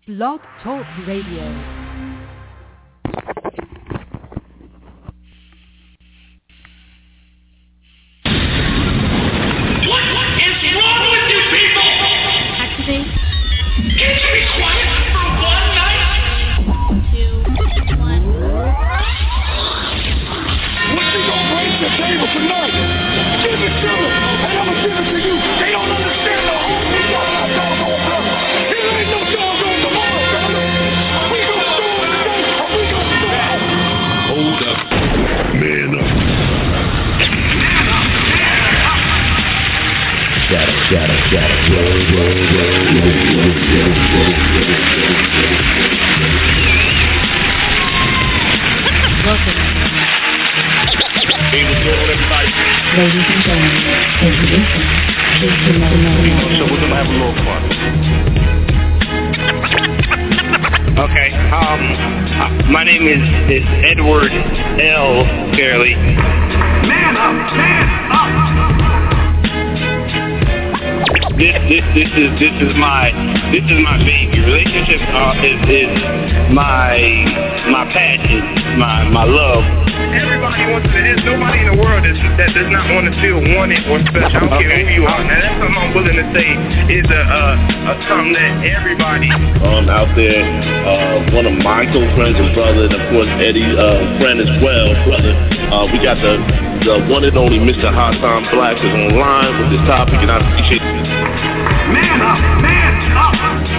Blog Talk Radio. Ladies and gentlemen, introducing So we're gonna have a little fun. Okay. My name is Edward L. Fairley. Man up! Man up! This is my baby. Relationship is my passion, my love. Everybody wants to. There's nobody in the world that does not want to feel wanted or special. I don't care who you are. Now that's something I'm willing to say is something that everybody out there. One of my close friends and brother, and of course Eddie's friend as well, brother. We got the one and only Mr. Hot Time Black is online with this topic, and I appreciate it. Man up! Man up!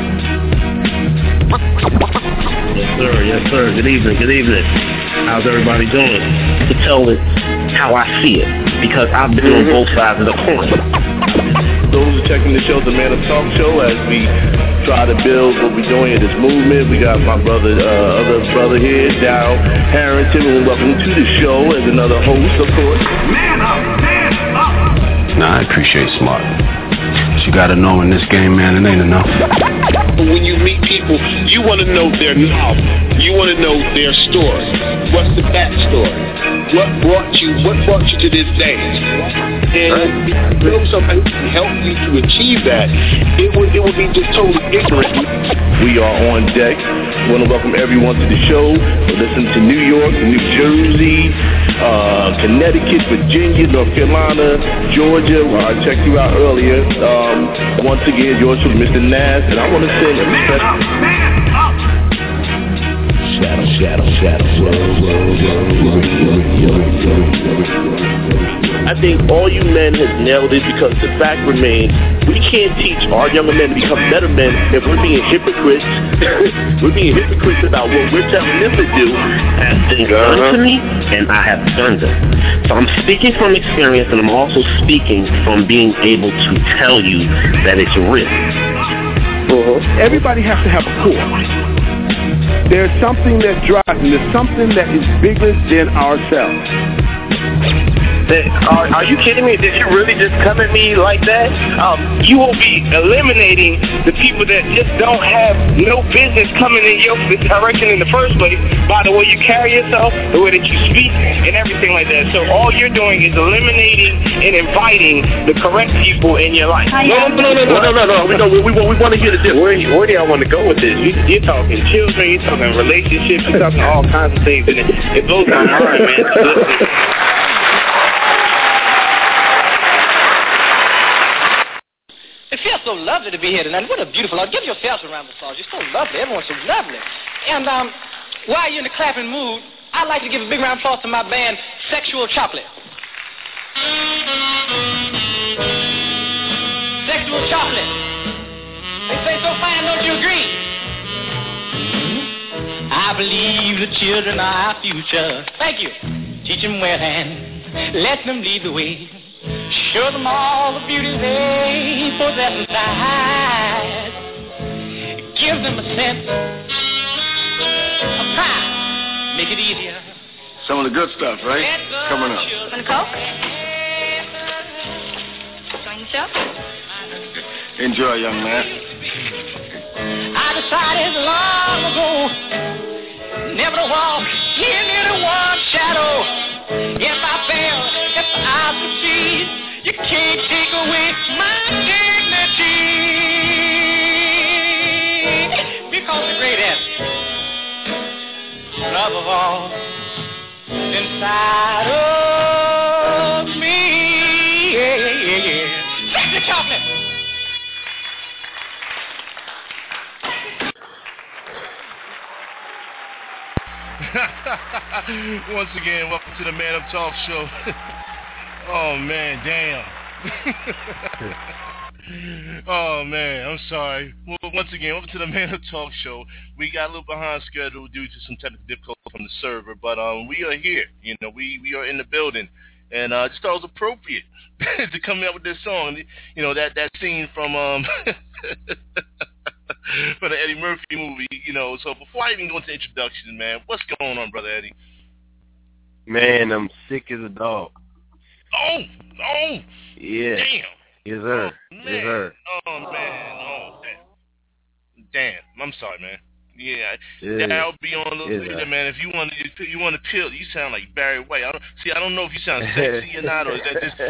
Yes, sir. Good evening. How's everybody doing? To tell it how I see it, because I've been on both sides of the coin. Those who are checking the show, the Man Up Talk Show, as we try to build what we're doing in this movement. We got my brother, other brother here, Dow Harrington, and welcome to the show as another host, of course. Man up! Man up! Nah, I appreciate smart. But you gotta know in this game, man, it ain't enough. When you meet people, you want to know their novel. You want to know their story. What's the backstory? What brought you to this day? And if you know somebody can help you to achieve that, it would be just totally ignorant. We are on deck. I want to welcome everyone to the show. Listen to New York, New Jersey, Connecticut, Virginia, North Carolina, Georgia, where I checked you out earlier. Once again, yours from Mr. Nas, and I want to sing a special. I think all you men have nailed it, because the fact remains we can't teach our younger men to become better men if we're being hypocrites. We're being hypocrites about what we're telling them to do. As things done to me, and I have done them. So I'm speaking from experience, and I'm also speaking from being able to tell you that it's real. Everybody has to have a core. There's something that drives, and there's something that is bigger than ourselves. Are you kidding me? Did you really just come at me like that? You will be eliminating the people that just don't have no business coming in your direction in the first place by the way you carry yourself, the way that you speak, and everything like that. So all you're doing is eliminating and inviting the correct people in your life. No. We want to hear the difference. Where do y'all want to go with this? You're talking children, you're talking relationships, you're talking all kinds of things, and it blows my mind, man. Listen. It feels so lovely to be here tonight. What a beautiful... Give yourselves a round of applause. You're so lovely. Everyone's so lovely. And while you're in the clapping mood, I'd like to give a big round of applause to my band, Sexual Chocolate. Sexual Chocolate. They say so fine, don't you agree? I believe the children are our future. Thank you. Teach them well and let them lead the way. Show them all the beauty they possess inside. Give them a sense of pride. Make it easier. Some of the good stuff, right? Coming up. Want a Coke? Join the show? Enjoy, young man. I decided long ago never to walk in anyone's shadow. If I fail, if I succeed, you can't take away my dignity. because the greatest love of all is inside of me. Yeah, yeah, yeah. Take the chocolate. Once again, welcome to the Man Up Talk Show. Oh, man, damn. Oh, man, I'm sorry. Well, once again, welcome to the Man Up Talk Show. We got a little behind schedule due to some technical difficulties from the server, but we are here. You know, we are in the building. And I just thought it was appropriate to come up with this song. You know, that scene from for the Eddie Murphy movie, you know. So before I even go into introduction, man, what's going on, Brother Eddie? Man, I'm sick as a dog. Oh! Yeah. Damn. Yes, sir. Oh, man. Yes, sir. Oh, man. Oh, damn. I'm sorry, man. Yeah. Yeah. That'll be on the later, man. If you want to peel, you sound like Barry White. I don't know if you sound sexy or not, or is that just...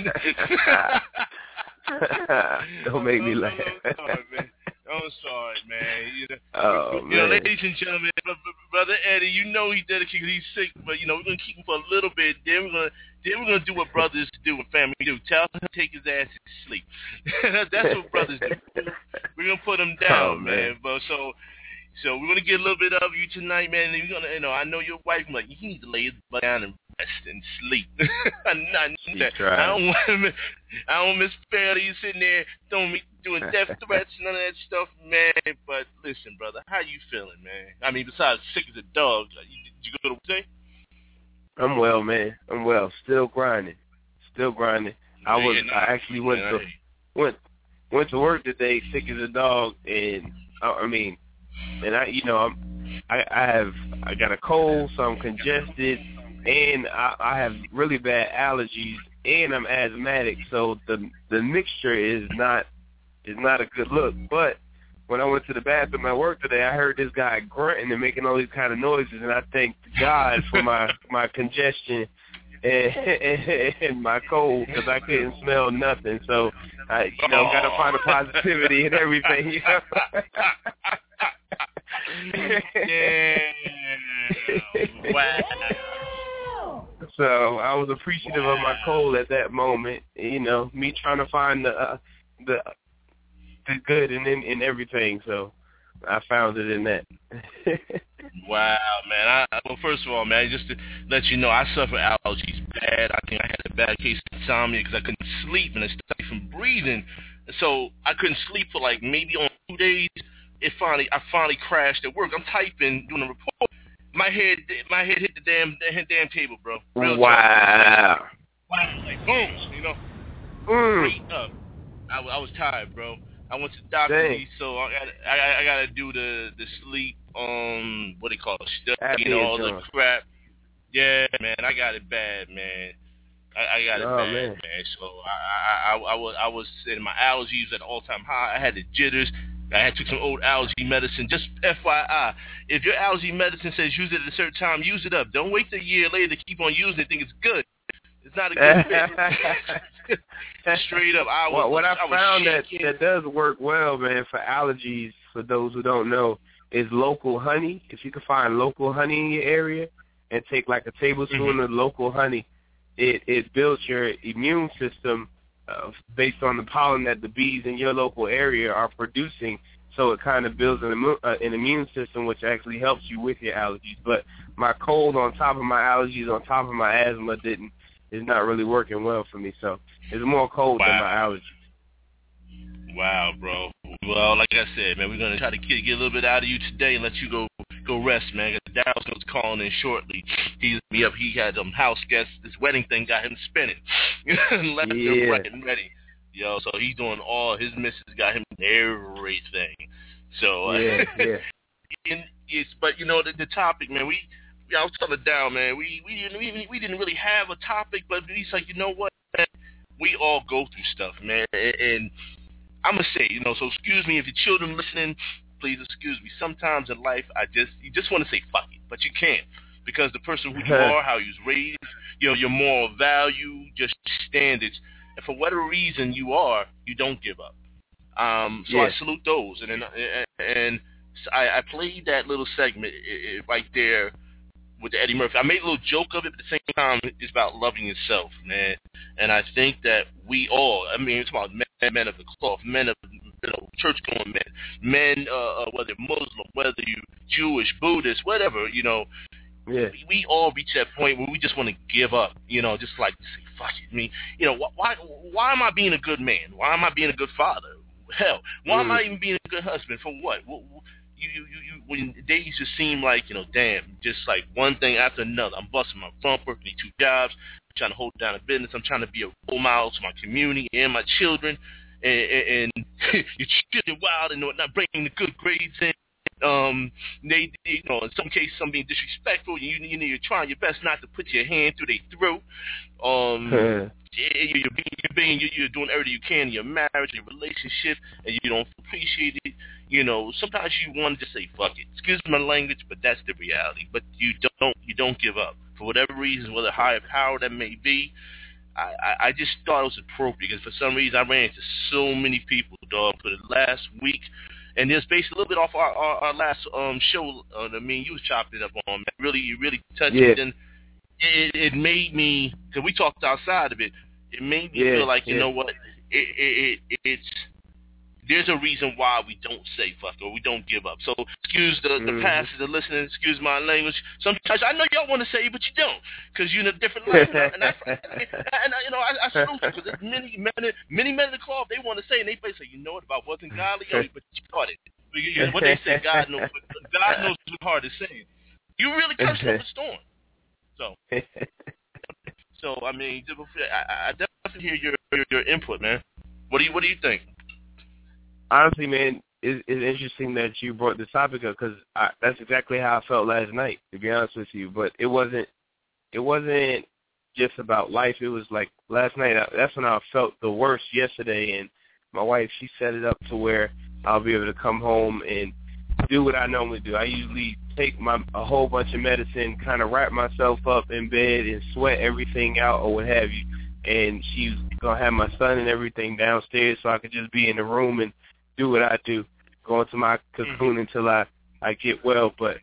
Don't make me laugh. I'm sorry, man. Man. You know, ladies and gentlemen, Brother Eddie, you know he's dedicated, he's sick, but you know we're gonna keep him for a little bit. Then we're gonna do what brothers do and family do. Tell him to take his ass to sleep. That's what brothers do. We're gonna put him down, man. But so we're gonna get a little bit of you tonight, man. And you're gonna, I know your wife, like, he needs to lay his butt down and rest and sleep. I don't miss fairly. You sitting there doing death threats, none of that stuff, man. But listen, brother, how you feeling, man? I mean, besides sick as a dog, did you go to work? I'm well, man. I'm well. Still grinding. I actually went to work today, sick as a dog, and I got a cold, so I'm congested, and I have really bad allergies, and I'm asthmatic, so the mixture is not a good look. But when I went to the bathroom at work today, I heard this guy grunting and making all these kind of noises, and I thank God for my congestion and my cold, because I couldn't smell nothing. So I got to find the positivity and everything. You know? Yeah. Wow. So I was appreciative of my cold at that moment. You know, me trying to find the good in everything. So I found it in that. Wow, man. Well, first of all, man, just to let you know, I suffer allergies bad. I think I had a bad case of insomnia because I couldn't sleep and it stopped me from breathing. So I couldn't sleep for like maybe on 2 days. I finally crashed at work. I'm typing, doing a report. My head hit the damn table, bro. Wow. Like boom, you know. Straight up. I was tired, bro. I went to the doctor, so I gotta do the sleep what do you call it? Study and all the crap. Yeah, man, I got it bad, man. I got it bad, man. So I was in my allergies at an all-time high. I had the jitters. I had took some old allergy medicine. Just FYI, if your allergy medicine says use it at a certain time, use it up. Don't wait a year later to keep on using it. Think it's good. It's not a good fit. Straight up, I found that does work well, man, for allergies. For those who don't know, is local honey. If you can find local honey in your area and take like a tablespoon of local honey, it builds your immune system. Based on the pollen that the bees in your local area are producing, so it kind of builds an immune system, which actually helps you with your allergies. But my cold on top of my allergies, on top of my asthma, is not really working well for me. So it's more cold than my allergies. Wow, bro. Well, like I said, man, we're gonna try to get a little bit out of you today and let you go rest, man. Cause Dallas was calling in shortly. He's me up. He had house guests. This wedding thing got him spinning. Left him right and ready. Yo, so he's doing all his missus got him everything. So but you know the topic, man. I was telling down, man. We didn't really have a topic, but he's like, you know what, man? We all go through stuff, man, and I'm gonna say, you know, so excuse me if your children listening, please excuse me. Sometimes in life, you just want to say fuck it, but you can't, because the person who you are, how you was raised, you know, your moral value, just standards, and for whatever reason you don't give up. So I salute those, and I played that little segment right there with the Eddie Murphy. I made a little joke of it, but at the same time, it's about loving yourself, man. And I think that we all, I mean, it's about men of the cloth, men of, church-going men, whether Muslim, whether you Jewish, Buddhist, whatever, we all reach that point where we just want to give up, just like say, fuck it. I mean, why am I being a good man? Why am I being a good father? Hell, why am I even being a good husband? For what? You when days just seem like, damn, just like one thing after another. I'm busting my thumb, working 2 jobs, I'm trying to hold down a business. I'm trying to be a role model to my community and my children. And your children wild and not bringing the good grades in. They in some cases, some being disrespectful. You're trying your best not to put your hand through their throat. You're doing everything you can in your marriage, your relationship, and you don't appreciate it. Sometimes you want to just say fuck it. Excuse my language, but that's the reality. But you don't give up for whatever reason, whether higher power that may be. I just thought it was appropriate because for some reason I ran into so many people, dog, for the last week. And it's based a little bit off our last show. You was chopping it up on, man. You really touched it. And it made me, because we talked outside of it, it made me feel like, you know what, it's there's a reason why we don't say fuck or we don't give up. So excuse the pastors that listening, excuse my language. Sometimes I know y'all want to say it, but you don't, because you're in a different language. I salute you, because there's many men of the cloth, they want to say, and they say, you know what, about wasn't godly, but you caught it. What they say, God knows what heart is saying. You really cursed up the storm. So I mean, I definitely hear your input, man. What do you think? Honestly, man, it's interesting that you brought this topic up, because that's exactly how I felt last night, to be honest with you. But it wasn't just about life. It was like last night, that's when I felt the worst yesterday. And my wife, she set it up to where I'll be able to come home and do what I normally do. I usually take a whole bunch of medicine, kind of wrap myself up in bed and sweat everything out or what have you. And she's going to have my son and everything downstairs so I could just be in the room and do what I do, go into my cocoon until I get well. But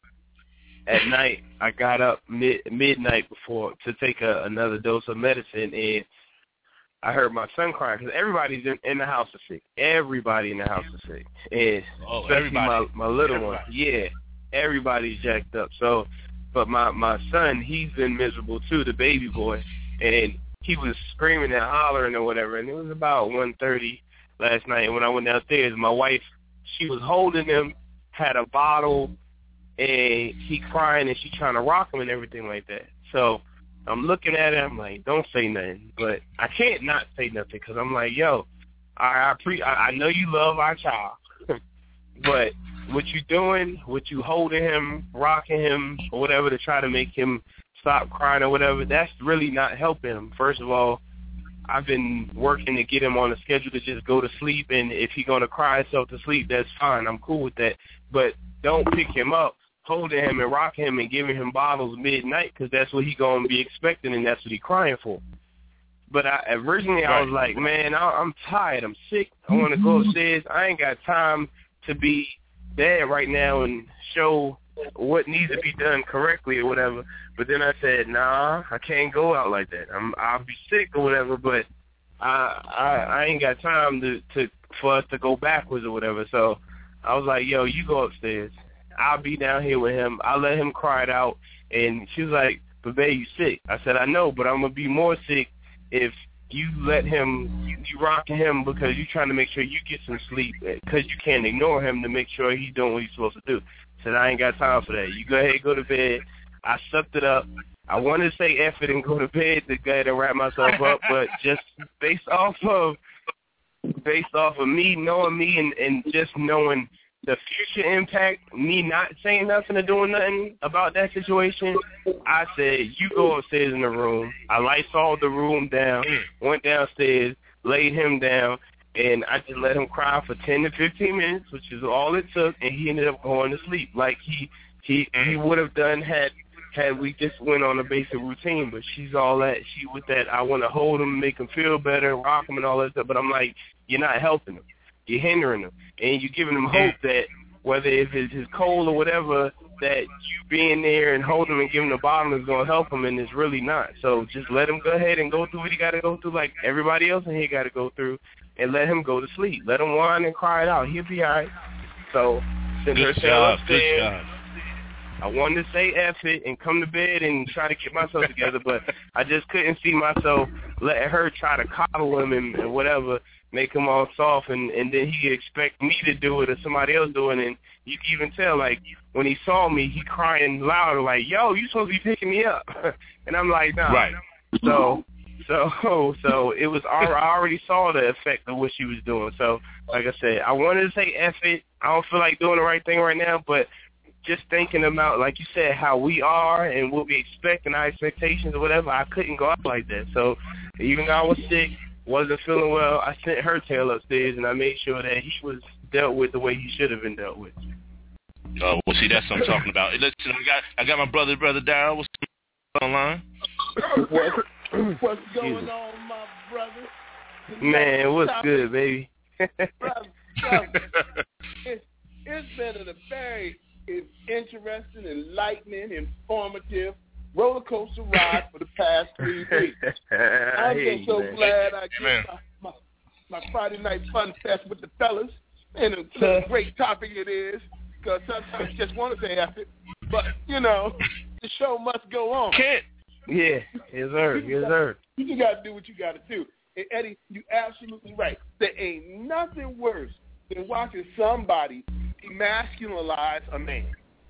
at night, I got up midnight before to take another dose of medicine, and I heard my son crying, because everybody's in the house is sick. Everybody in the house is sick, and especially my little one. Yeah, everybody's jacked up. So, but my son, he's been miserable too, the baby boy, and he was screaming and hollering or whatever, and it was about 1:30 last night. And when I went downstairs, my wife, she was holding him, had a bottle, and he crying, and she trying to rock him and everything like that. So I'm looking at it, I'm like, don't say nothing. But I can't not say nothing, because I'm like, yo, I know you love our child, but what you doing, what you holding him, rocking him, or whatever to try to make him stop crying or whatever, that's really not helping him. First of all, I've been working to get him on a schedule to just go to sleep, and if he's going to cry himself to sleep, that's fine. I'm cool with that. But don't pick him up, holding him and rocking him and giving him bottles midnight, because that's what he's going to be expecting, and that's what he's crying for. But originally I was like, man, I'm tired. I'm sick. I want to go upstairs. I ain't got time to be there right now and show what needs to be done correctly or whatever. But then I said, nah, I can't go out like that. I'll be sick or whatever, but I ain't got time for us to go backwards or whatever. So I was like, yo, you go upstairs. I'll be down here with him. I'll let him cry it out. And she was like, but babe, you sick. I said, I know, but I'm going to be more sick if you let him, you rocking him because you're trying to make sure you get some sleep, because you can't ignore him to make sure he's doing what he's supposed to do. I said, I ain't got time for that. You go ahead, go to bed. I sucked it up. I wanted to say F it and go to bed to go ahead and wrap myself up, but just based off of me knowing me and just knowing the future impact, me not saying nothing or doing nothing about that situation, I said, you go upstairs in the room. I Lysol the room down, went downstairs, laid him down, and I just let him cry for 10 to 15 minutes, which is all it took, and he ended up going to sleep like he would have done had we just went on a basic routine. But she's all that. She with that, I want to hold him, make him feel better, rock him and all that stuff. But I'm like, you're not helping him. You're hindering him. And you're giving him hope that whether if it's cold or whatever, that you being there and holding him and giving him the bottle is going to help him, and it's really not. So just let him go ahead and go through what he got to go through like everybody else in here got to go through, and let him go to sleep. Let him whine and cry it out. He'll be all right. So send her upstairs. Good job. I wanted to say F it and come to bed and try to get myself together, but I just couldn't see myself letting her try to coddle him and whatever, make him all soft, and then he expect me to do it or somebody else do it, and you can even tell, like, when he saw me, he crying louder, like, yo, you supposed to be picking me up. And I'm like, nah. Right. So it was, I already saw the effect of what she was doing. So, like I said, I wanted to say F it. I don't feel like doing the right thing right now, but just thinking about, like you said, how we are and what we expect and our expectations or whatever, I couldn't go out like that. So even though I was sick, wasn't feeling well, I sent her tail upstairs, and I made sure that he was dealt with the way he should have been dealt with. Oh, well, see, that's what I'm talking about. Listen, I got my brother Darryl. What's online? What's going on, my brother? Man, what's good, baby? Brother, it's been a very interesting, enlightening, informative roller coaster ride for the past 3 weeks. I'm just so glad I get my Friday night fun fest with the fellas, and a great topic it is, because sometimes you just want to say after, but, you know, the show must go on. Can't. Yeah, yes, sir. Yes, sir. You just got to do what you got to do. And, Eddie, you're absolutely right. There ain't nothing worse than watching somebody demasculinize a man.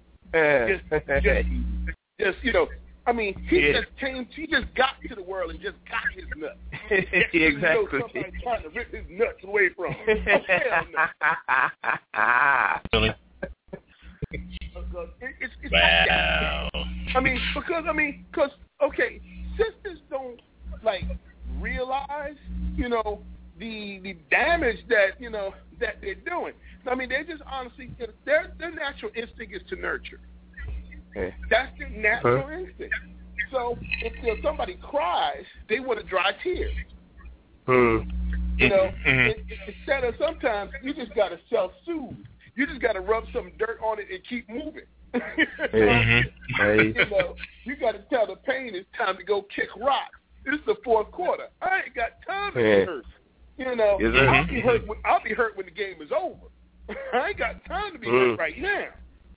Just you know, I mean, he just got to the world and just got his nuts. Exactly. You know, somebody trying to rip his nuts away from him. Oh, hell no. Really? It's wow. Because okay, sisters don't like realize, you know, the damage that, you know, that they're doing. I mean, they just honestly, their natural instinct is to nurture. That's their natural instinct. So if somebody cries, they want to dry tears. You know, instead of sometimes you just got to self-soothe. You just got to rub some dirt on it and keep moving. You know, you got to tell the pain it's time to go kick rocks. This is the fourth quarter. I ain't got time to be hurt. You know, I'll be hurt when the game is over. I ain't got time to be hurt right now.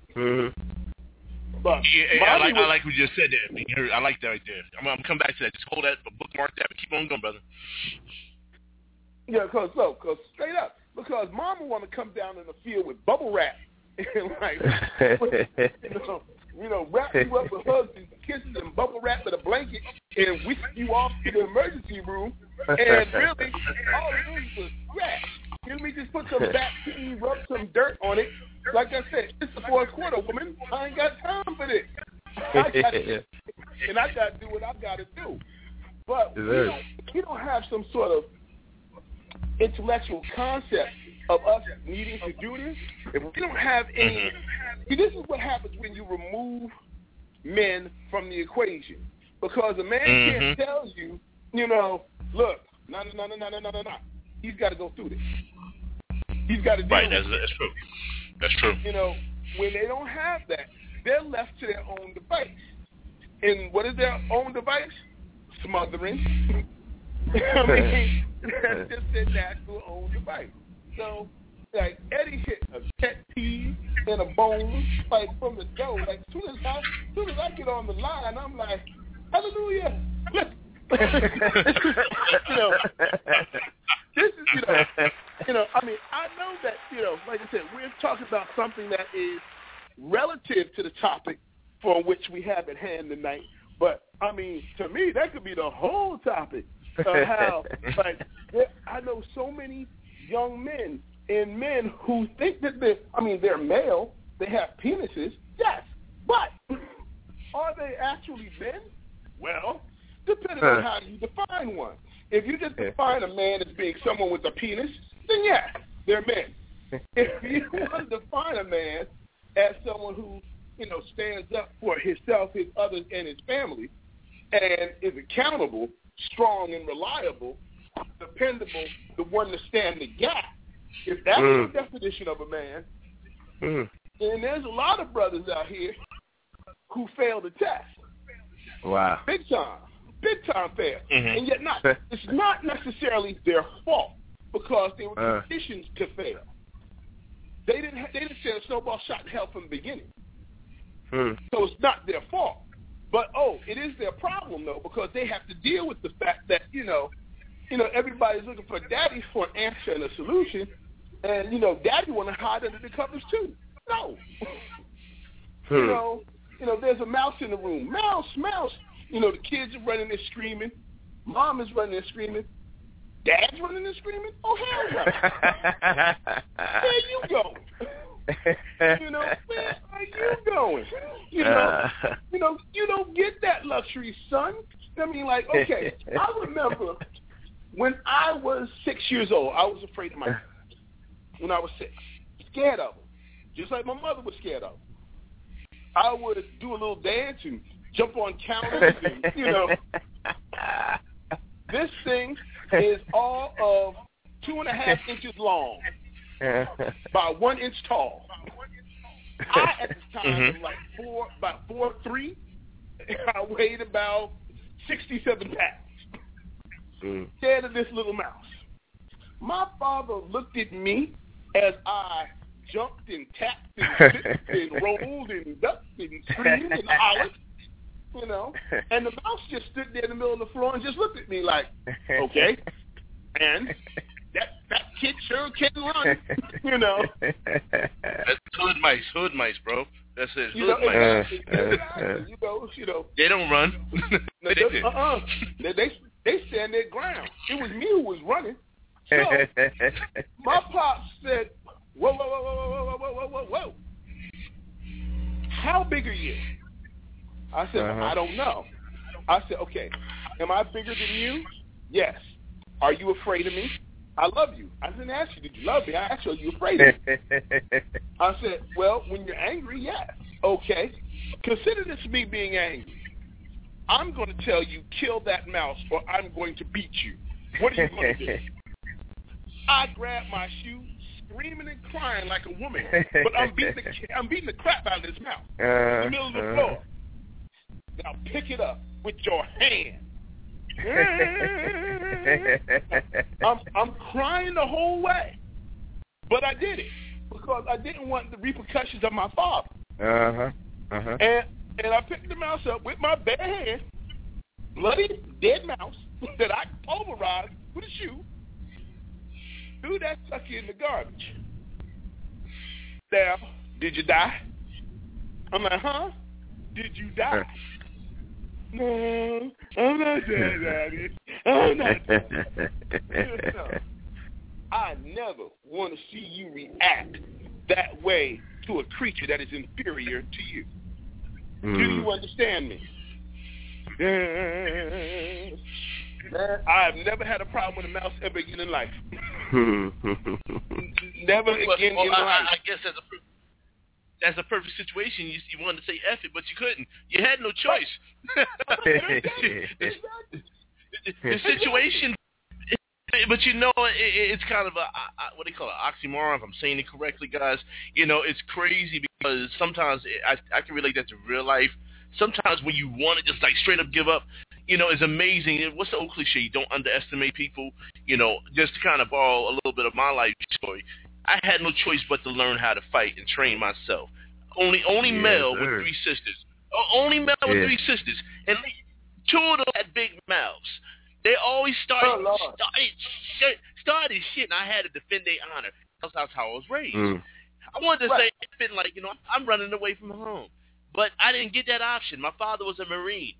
But I like what you just said there. I like that right there. I'm gonna come back to that. Just hold that, bookmark that, but keep on going, brother. Yeah, cause straight up, because Mama want to come down in the field with bubble wrap and like, you know, wrap you up with hugs and kisses and bubble wrap with a blanket and whisk you off to the emergency room. And really, all it is was scratch. You know, me just put some vaccine, rub some dirt on it. Like I said, it's the fourth quarter, woman. I ain't got time for this. I got to do what I got to do. But we don't have some sort of intellectual concept of us needing to do this. If we don't have any, see, this is what happens when you remove men from the equation. Because a man can't tell you, you know, look, no. He's got to go through this. He's got to do it. That's true. That's true. You know, when they don't have that, they're left to their own device. And what is their own device? Smothering. I mean, that's just their natural own device. So, like, Eddie hit a pet peeve and a bone, like, from the door. Like, as soon as I get on the line, I'm like, hallelujah. You know, this is, you know, I mean, I know that, you know, like I said, we're talking about something that is relative to the topic for which we have at hand tonight. But, I mean, to me, that could be the whole topic of how, like, I know so many young men and men who think that they're male, they have penises, yes, but are they actually men? Well, depending on how you define one. If you just define a man as being someone with a penis, then yeah, they're men. If you want to define a man as someone who, you know, stands up for himself, his others, and his family, and is accountable, strong and reliable, dependable, the one to stand the gap, if that's the definition of a man, And there's a lot of brothers out here who fail the test. Wow. Big time fail. And yet it's not necessarily their fault because they were conditioned to fail. They didn't send a snowball shot in hell from the beginning. So it's not their fault. But, it is their problem, though, because they have to deal with the fact that, everybody's looking for daddy for an answer and a solution. And, daddy want to hide under the covers, too. No. There's a mouse in the room. Mouse. The kids are running there screaming. Mom is running there screaming. Dad's running there screaming. Oh, hell no. Where you going? Where are you going? You don't get that luxury, son. I mean, okay, I remember when I was 6 years old, I was afraid of my parents. When I was 6, scared of them, just like my mother was scared of them. I would do a little dance and jump on counters and, this thing is all of 2.5 inches long by 1 inch tall. I, at the time, was about 4'3". I weighed about 67 pounds. Scared of this little mouse. My father looked at me as I jumped and tapped and flipped and rolled and ducked and screamed and hollered, and the mouse just stood there in the middle of the floor and just looked at me like, okay, and that kid sure can run, That's hood mice, bro. That's it, hood mice. They don't run. They stand their ground. It was me who was running. So my pops said, whoa. How big are you? I said, I don't know. I said, okay, am I bigger than you? Yes. Are you afraid of me? I love you. I didn't ask you, did you love me? I asked you, are you afraid of me? I said, well, when you're angry, yes. Okay. Consider this me being angry. I'm going to tell you, kill that mouse or I'm going to beat you. What are you going to do? I grabbed my shoe, screaming and crying like a woman, but I'm beating the crap out of this mouse in the middle of the floor. Now pick it up with your hand. I'm crying the whole way, but I did it because I didn't want the repercussions of my father. And I picked the mouse up with my bare hand, bloody dead mouse that I pulverized with a shoe. Threw that sucker in the garbage. Now, did you die? I'm like, huh? Did you die? No, I'm not dead, Daddy. I'm not dead. I never want to see you react that way to a creature that is inferior to you. Do you understand me? I have never had a problem with a mouse ever again in life. Never again in life. I guess that's a perfect situation. You wanted to say F it, but you couldn't. You had no choice. The situation, but it's kind of what they call an oxymoron, if I'm saying it correctly, guys. It's crazy because sometimes I can relate that to real life. Sometimes when you want to just straight up give up, it's amazing. What's the old cliche? You don't underestimate people. Just to kind of borrow a little bit of my life story, I had no choice but to learn how to fight and train myself. Only male with 3 sisters. Only male with 3 sisters. And 2 of them had big mouths. They always started shit, and I had to defend their honor. That's how I was raised. I wanted to say, I'm running away from home. But I didn't get that option. My father was a Marine.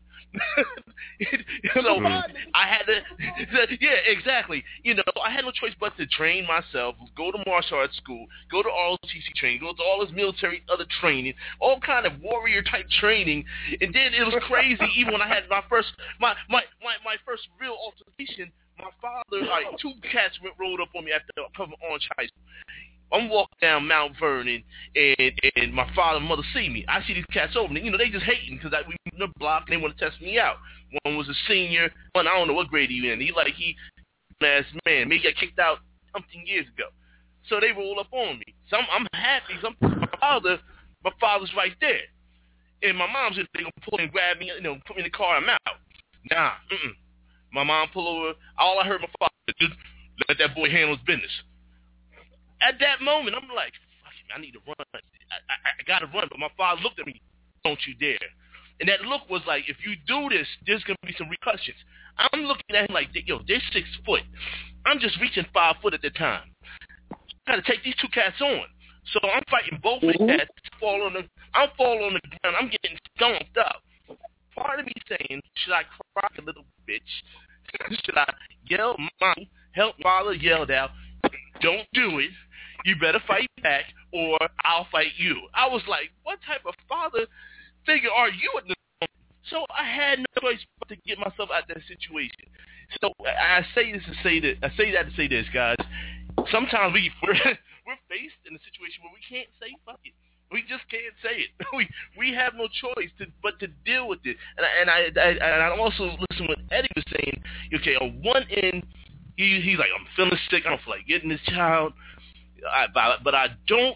So I had to, exactly. I had no choice but to train myself, go to martial arts school, go to ROTC training, go to all this military other training, all kind of warrior type training, and then it was crazy. Even when I had my first real altercation, my father, 2 cats rolled up on me after covering Orange High School. I'm walking down Mount Vernon, and my father and mother see me. I see these cats over there. They just hating because we in the block and they want to test me out. One was a senior. One, I don't know what grade he in. He ass man. Maybe got kicked out something years ago. So they roll up on me. So I'm happy. My father's right there. And my mom's just going to pull and grab me, put me in the car and I'm out. Nah, My mom pull over. All I heard my father just let that boy handle his business. At that moment, I'm like, fuck it, I need to run. I got to run. But my father looked at me, don't you dare. And that look was like, if you do this, there's going to be some repercussions. I'm looking at him like, yo, they're 6 foot. I'm just reaching 5 foot at the time. I got to take these 2 cats on. So I'm fighting both of the cats. I'm falling on the ground. I'm getting stomped up. Part of me saying, should I cry a little bitch? Should I yell, Mommy, help? Father yelled out, don't do it. You better fight back or I'll fight you. I was like, what type of father figure are you at the moment? So I had no choice but to get myself out of that situation. So I say this to say that. I say that to say this, guys. Sometimes we're faced in a situation where we can't say fuck it. We just can't say it. We have no choice but to deal with it. And I also listen what Eddie was saying. Okay, on one end, he's like, I'm feeling sick. I don't feel like getting this child. But I don't.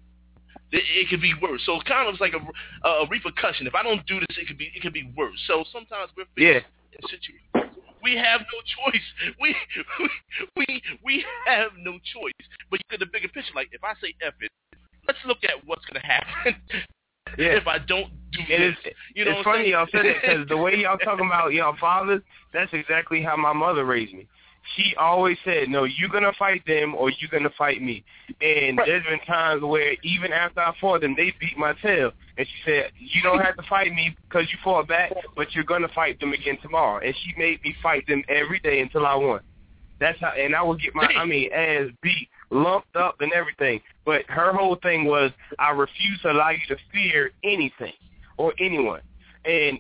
It could be worse. So it's kind of like a repercussion. If I don't do this, it could be worse. So sometimes we're faced in situations. We have no choice. We have no choice. But you get the bigger picture. Like if I say F it, let's look at what's going to happen if I don't do this. It's funny y'all said that because the way y'all talking about y'all fathers, that's exactly how my mother raised me. She always said, no, you're going to fight them or you're going to fight me. And there's been times where even after I fought them, they beat my tail. And she said, you don't have to fight me because you fought back, but you're going to fight them again tomorrow. And she made me fight them every day until I won. That's how, and I would get my, ass beat, lumped up and everything. But her whole thing was, I refuse to allow you to fear anything or anyone. And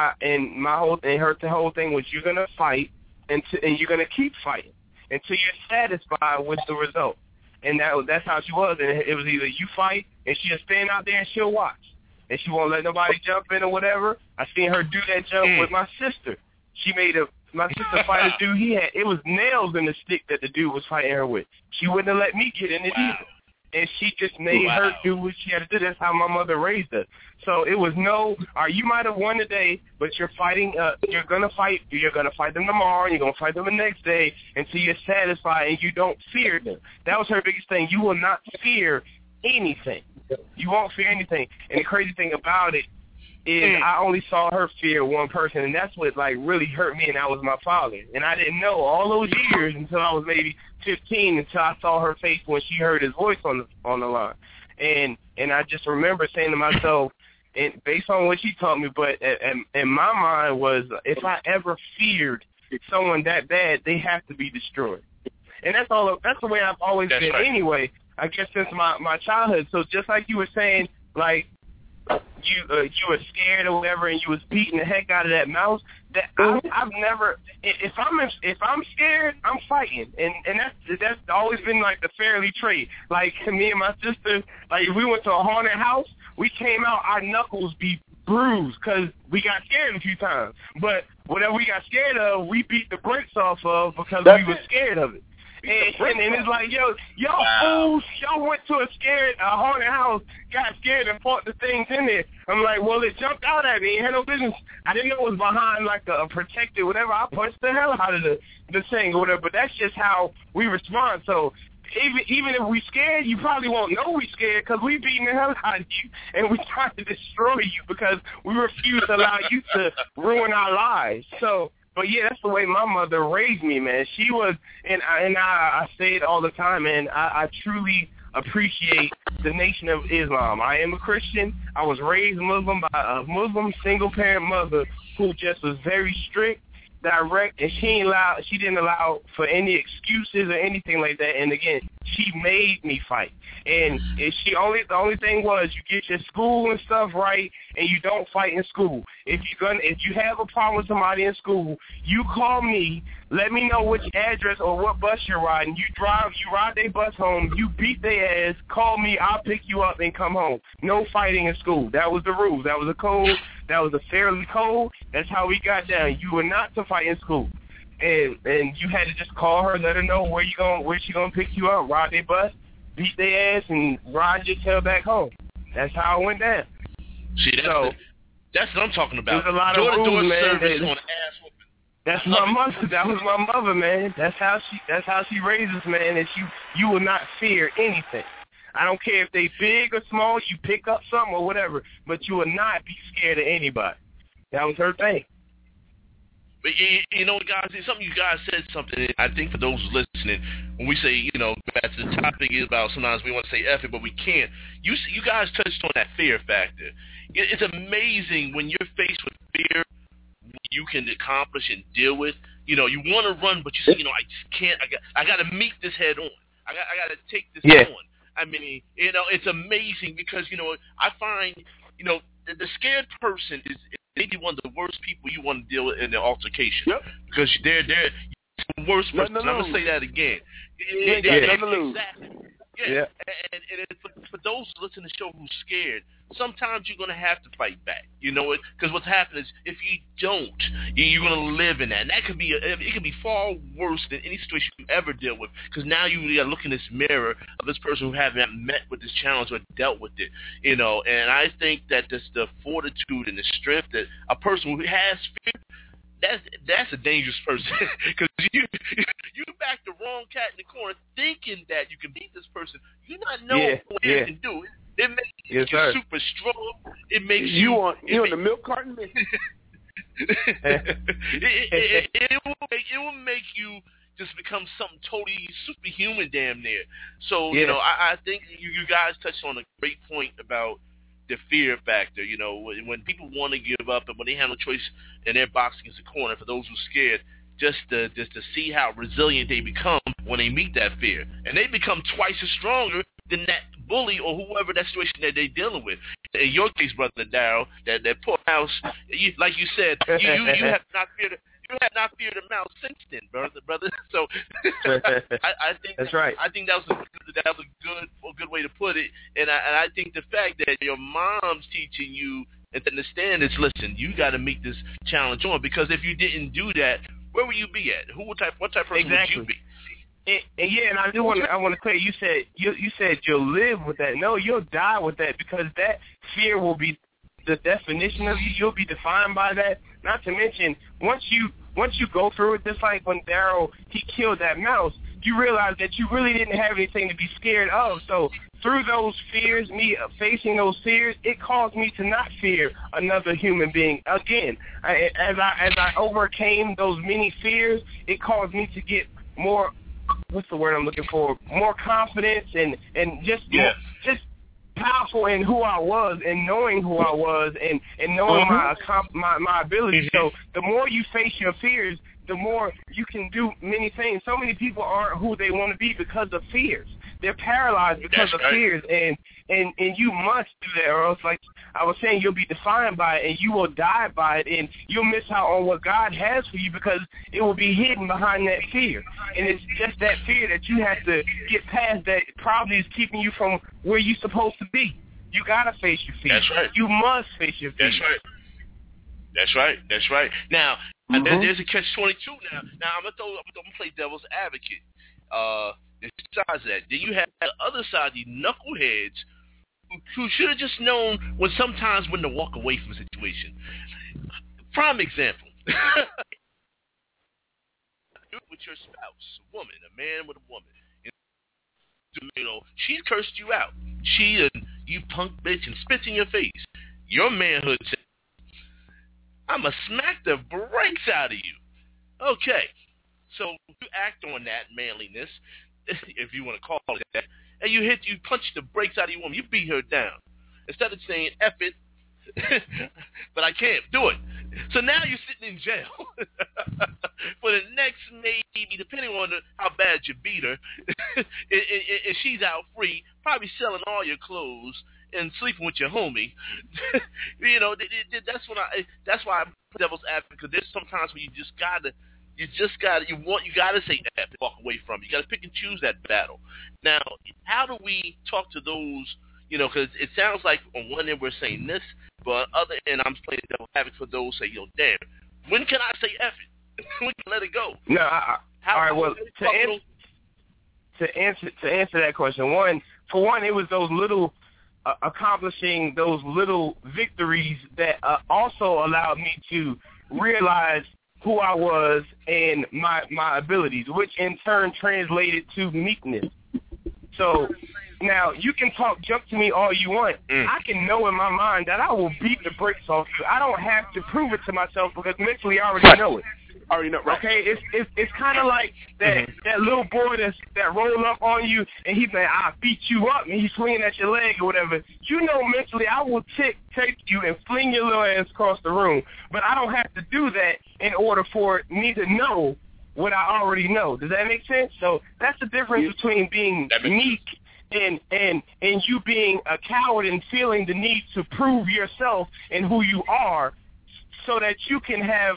her whole thing was, you're going to fight. And you're going to keep fighting until you're satisfied with the result. And that's how she was. And it was either you fight, and she'll stand out there and she'll watch. And she won't let nobody jump in or whatever. I seen her do that jump with my sister. She made my sister fight a dude. It was nails in the stick that the dude was fighting her with. She wouldn't have let me get in it either. And she just made her do what she had to do. That's how my mother raised her. So it was you might have won today, but you're fighting, you're going to fight them tomorrow, you're going to fight them the next day until you're satisfied and you don't fear them. That was her biggest thing. You will not fear anything. You won't fear anything. And the crazy thing about it is I only saw her fear one person, and that's what really hurt me, and that was my father. And I didn't know all those years until I was maybe 15 until I saw her face when she heard his voice on the line. And I just remember saying to myself, and based on what she taught me, but in my mind was, if I ever feared someone that bad, they have to be destroyed. And that's the way I've always been anyway, I guess since my childhood. So just like you were saying, you were scared or whatever, and you was beating the heck out of that mouse. That I've never. If I'm scared, I'm fighting, and that's always been the Fairley trait. Like me and my sister, if we went to a haunted house, we came out, our knuckles be bruised because we got scared a few times. But whatever we got scared of, we beat the brakes off of because we were scared of it. And it's like, y'all fools, y'all went to a haunted house, got scared and fought the things in there. I'm like, well, it jumped out at me. It had no business. I didn't know it was behind a protected whatever. I punched the hell out of the thing or whatever. But that's just how we respond. So even if we scared, you probably won't know we scared because we beating the hell out of you and we trying to destroy you because we refuse to allow you to ruin our lives. So. But yeah, that's the way my mother raised me, man. She was, and I say it all the time, man. I truly appreciate the Nation of Islam. I am a Christian. I was raised Muslim by a Muslim single-parent mother who just was very strict, direct, and she didn't allow for any excuses or anything like that. And again, she made me fight. And the only thing was, you get your school and stuff right, and you don't fight in school. If you have a problem with somebody in school, you call me, let me know which address or what bus you're riding. You ride their bus home, you beat their ass, call me, I'll pick you up and come home. No fighting in school. That was the rules. That was the code. That was a Fairley code. That's how we got down. You were not to fight in school. And you had to just call her, let her know where she gonna pick you up, ride their bus, beat their ass, and ride your tail back home. That's how it went down. See, that's what I'm talking about. There's a lot of rules, man. Service on ass whooping. That's my mother. That was my mother, man. That's how she raises, man. And you will not fear anything. I don't care if they big or small. You pick up something or whatever, but you will not be scared of anybody. That was her thing. But you know, guys, something you guys said something. I think for those listening, when we say, back to the topic is about sometimes we want to say F it, but we can't. You guys touched on that fear factor. It's amazing when you're faced with fear, what you can accomplish and deal with. You want to run, but you say, I just can't. I got to meet this head on. I got to take this on. I mean, it's amazing because I find the scared person is maybe one of the worst people you want to deal with in an altercation. Yep. Because they're the worst person. I'm going to say that again. Exactly. Yeah. And it's for those listening to the show who's scared, sometimes you're going to have to fight back. Because what's happening is if you don't, you're going to live in that. And that could be it can be far worse than any situation you ever deal with. Because now you got to look in this mirror of this person who haven't met with this challenge or dealt with it. And I think that just the fortitude and the strength that a person who has fear, that's a dangerous person because you back the wrong cat in the corner thinking that you can beat this person. You not know what you can do. It makes you super strong. It makes you on the milk carton. It will make you just become something totally superhuman, damn near. So I think you guys touched on a great point about the fear factor. When people want to give up and when they have no choice and they're boxing against the corner, for those who are scared, just to see how resilient they become when they meet that fear. And they become twice as stronger than that bully or whoever that situation that they're dealing with. In your case, Brother Darryl, that poor mouse, like you said, you have not feared you have not feared a mouse since then, brother. So I think that's right. I think that was a good way to put it. And I think the fact that your mom's teaching you and to understand is, listen, you got to meet this challenge on, because if you didn't do that, where would you be at? What type of person would you be? And I want to say, you said you'll live with that. No, you'll die with that, because that fear will be the definition of you. You'll be defined by that. Not to mention, once you go through it, just like when Darryl, he killed that mouse, you realize that you really didn't have anything to be scared of. So through those fears, me facing those fears, it caused me to not fear another human being again. As I overcame those many fears, it caused me to get more, what's the word I'm looking for? More confidence and just powerful in who I was and knowing who I was and knowing my abilities. So the more you face your fears, the more you can do many things. So many people aren't who they want to be because of fears. They're paralyzed because of fears, and you must do that, or else, like I was saying, you'll be defined by it, and you will die by it, and you'll miss out on what God has for you because it will be hidden behind that fear. And it's just that fear that you have to get past that probably is keeping you from where you're supposed to be. You got to face your fear. That's right. You must face your fear. That's right. Now, there's a catch-22 now. Now, I'm gonna play devil's advocate. Besides that, then you have the other side, the knuckleheads, who should have just known when to walk away from a situation. Prime example. With your spouse, a woman, a man with a woman. She cursed you out. She you punk bitch and spits in your face. Your manhood said, I'm going to smack the brakes out of you. Okay. So you act on that manliness, if you want to call it that, and you punch the brakes out of your woman. You beat her down. Instead of saying, F it, but I can't do it. So now you're sitting in jail for the next, maybe, depending on how bad you beat her, and she's out free, probably selling all your clothes and sleeping with your homie. That's why I'm devil's advocate, because there's sometimes when you gotta say F and walk away from it. You gotta pick and choose that battle. Now, how do we talk to those? Because it sounds like on one end we're saying this, but on the other end I'm playing devil's advocate for those who say, damn, when can I say F it? When can I let it go? No, all right. Well, to answer that question, for one, it was those little accomplishing those little victories that also allowed me to realize who I was and my abilities, which in turn translated to meekness. So now you can talk junk to me all you want. I can know in my mind that I will beat the brakes off you. I don't have to prove it to myself because mentally I already know it. Already know, right? Okay, it's kind of like that little boy that rolled up on you and he's like, I beat you up, and he's swinging at your leg or whatever. You know mentally I will take you and fling your little ass across the room, but I don't have to do that in order for me to know what I already know. Does that make sense? So that's the difference between being meek and you being a coward and feeling the need to prove yourself and who you are, so that you can have,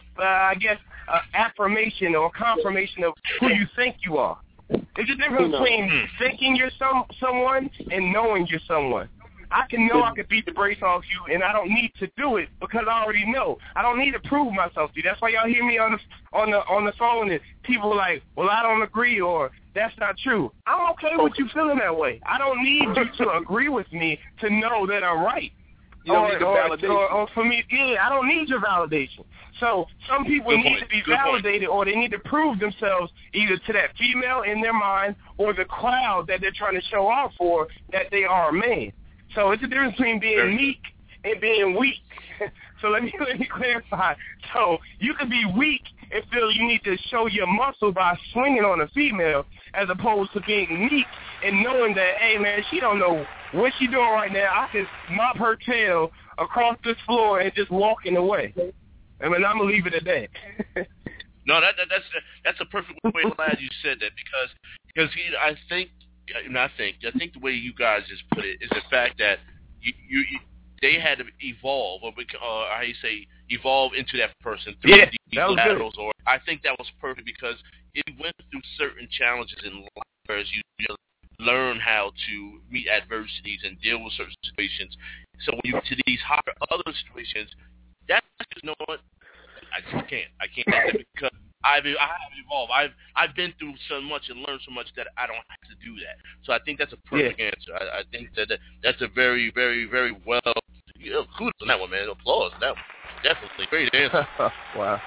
affirmation or confirmation of who you think you are. There's a difference between thinking you're someone and knowing you're someone. I can know I could beat the brakes off you, and I don't need to do it because I already know. I don't need to prove myself to you. That's why y'all hear me on the phone and people are like, well, I don't agree, or that's not true. I'm okay with you feeling that way. I don't need you to agree with me to know that I'm right. You don't need validation. Or for me, I don't need your validation. So some people need to be validated, or they need to prove themselves either to that female in their mind or the crowd that they're trying to show off for that they are a man. So it's a difference between being meek and being weak. So let me clarify. So you can be weak and feel you need to show your muscle by swinging on a female, as opposed to being meek and knowing that, hey, man, she don't know what she doing right now. I can mop her tail across this floor and just walking away. I mean, I'm going to leave it at that. No, that's a perfect way. I'm glad you said that, because I think the way you guys just put it is the fact that you they had to evolve, or how you say, evolve into that person through these battles. Or I think that was perfect because it went through certain challenges in life, whereas you learn how to meet adversities and deal with certain situations. So when you get to these other situations, that's just, you know what, I just can't. I can't do it because I have evolved. I've been through so much and learned so much that I don't have to do that. So I think that's a perfect answer. I think that's a very, very, very well. Kudos on that one, man. Applause on that one. Definitely great answer. Wow.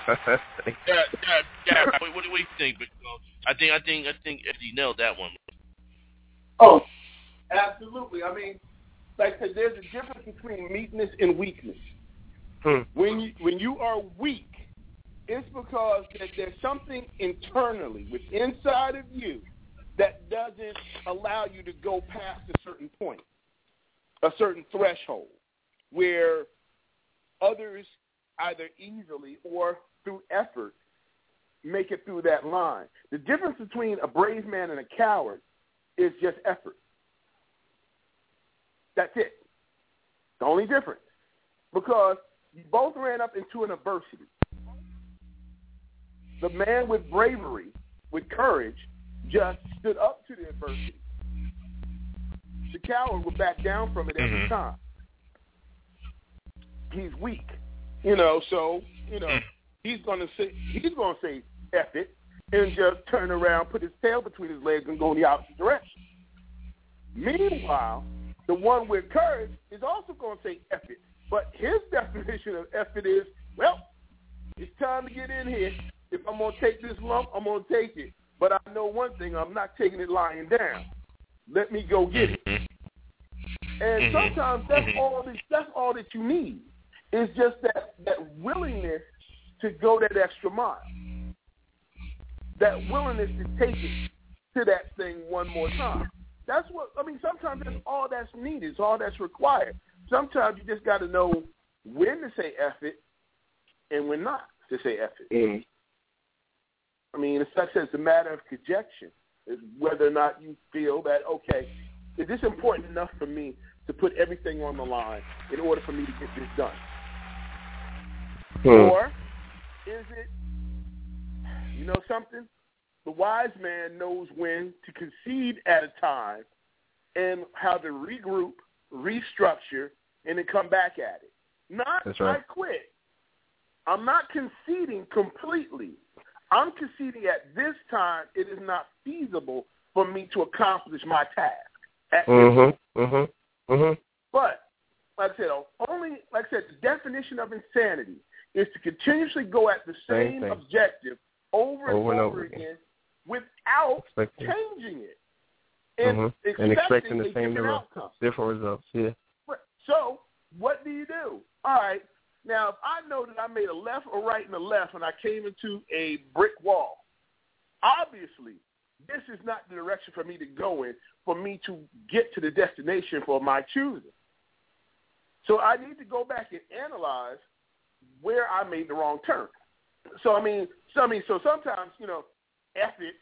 Yeah. What do you think? But I think Eddie nailed that one. Oh, absolutely. I mean, like I said, there's a difference between meekness and weakness. When you are weak, it's because there's something internally, inside of you, that doesn't allow you to go past a certain point, a certain threshold, where others either easily or through effort make it through that line. The difference between a brave man and a coward is just effort. That's it. The only difference. Because you both ran up into an adversity. The man with bravery, with courage, just stood up to the adversity. The coward will back down from it every time. He's weak, so he's gonna say F it and just turn around, put his tail between his legs, and go in the opposite direction. Meanwhile, the one with courage is also going to say F it. But his definition of F it is, well, it's time to get in here. If I'm going to take this lump, I'm going to take it. But I know one thing, I'm not taking it lying down. Let me go get it. And sometimes that's all that you need, is just that willingness to go that extra mile. That willingness to take it to that thing one more time. That's what, sometimes that's all that's needed. It's all that's required. Sometimes you just got to know when to say F it and when not to say F it. It's a matter of conjecture, is whether or not you feel that, okay, is this important enough for me to put everything on the line in order for me to get this done? Or is it, something? The wise man knows when to concede at a time and how to regroup, restructure, and then come back at it. I quit. I'm not conceding completely. I'm conceding at this time it is not feasible for me to accomplish my task. But, like I said, the definition of insanity is to continuously go at the same objective over and over again without changing it. And expecting the same different results. Yeah. So, what do? All right. Now, if I know that I made a left or right and a left and I came into a brick wall, obviously, this is not the direction for me to go in for me to get to the destination for my choosing. So I need to go back and analyze where I made the wrong turn. So sometimes, F it.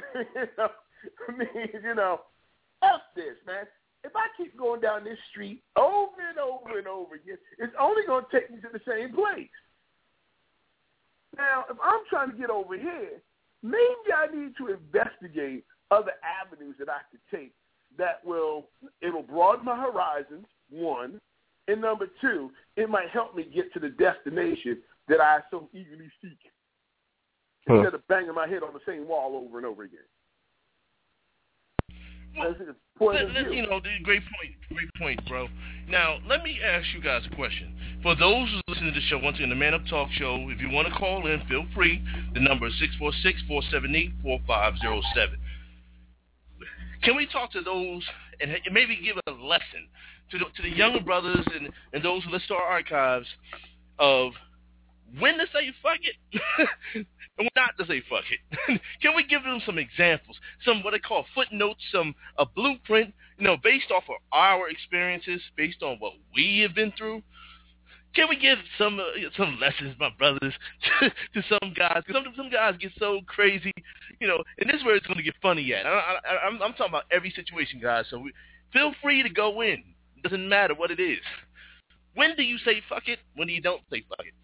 F this, man. If I keep going down this street over and over and over again, it's only going to take me to the same place. Now, if I'm trying to get over here, maybe I need to investigate other avenues that I could take that it'll broaden my horizons, one, and number two, it might help me get to the destination that I so eagerly seek instead of banging my head on the same wall over and over again. Great point, bro. Now, let me ask you guys a question. For those who listen to the show, once again, the Man Up Talk Show, if you want to call in, feel free. The number is 646-478-4507. Can we talk to those and maybe give a lesson to the younger brothers and those who listen to our archives of when to say fuck it and when not to say fuck it? Can we give them some examples, some what they call footnotes, a blueprint, based off of our experiences, based on what we have been through? Can we give some lessons, my brothers, to some guys? Because some guys get so crazy, and this is where it's going to get funny at. I'm talking about every situation, guys, so feel free to go in. It doesn't matter what it is. When do you say fuck it? When do you don't say fuck it?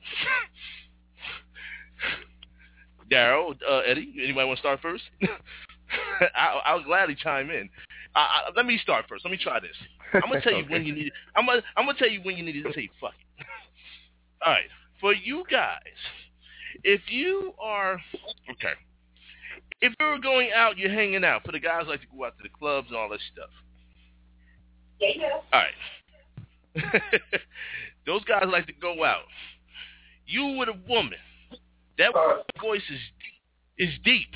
Daryl, Eddie, anybody want to start first? I'll gladly chime in. Let me start first. Let me try this. I'm gonna tell you when you need. I'm gonna tell you when you need to say fuck it. All right, for you guys, if you're going out, you're hanging out. For the guys who like to go out to the clubs and all that stuff. Yeah. All right. Those guys like to go out. You with a woman. That voice is deep.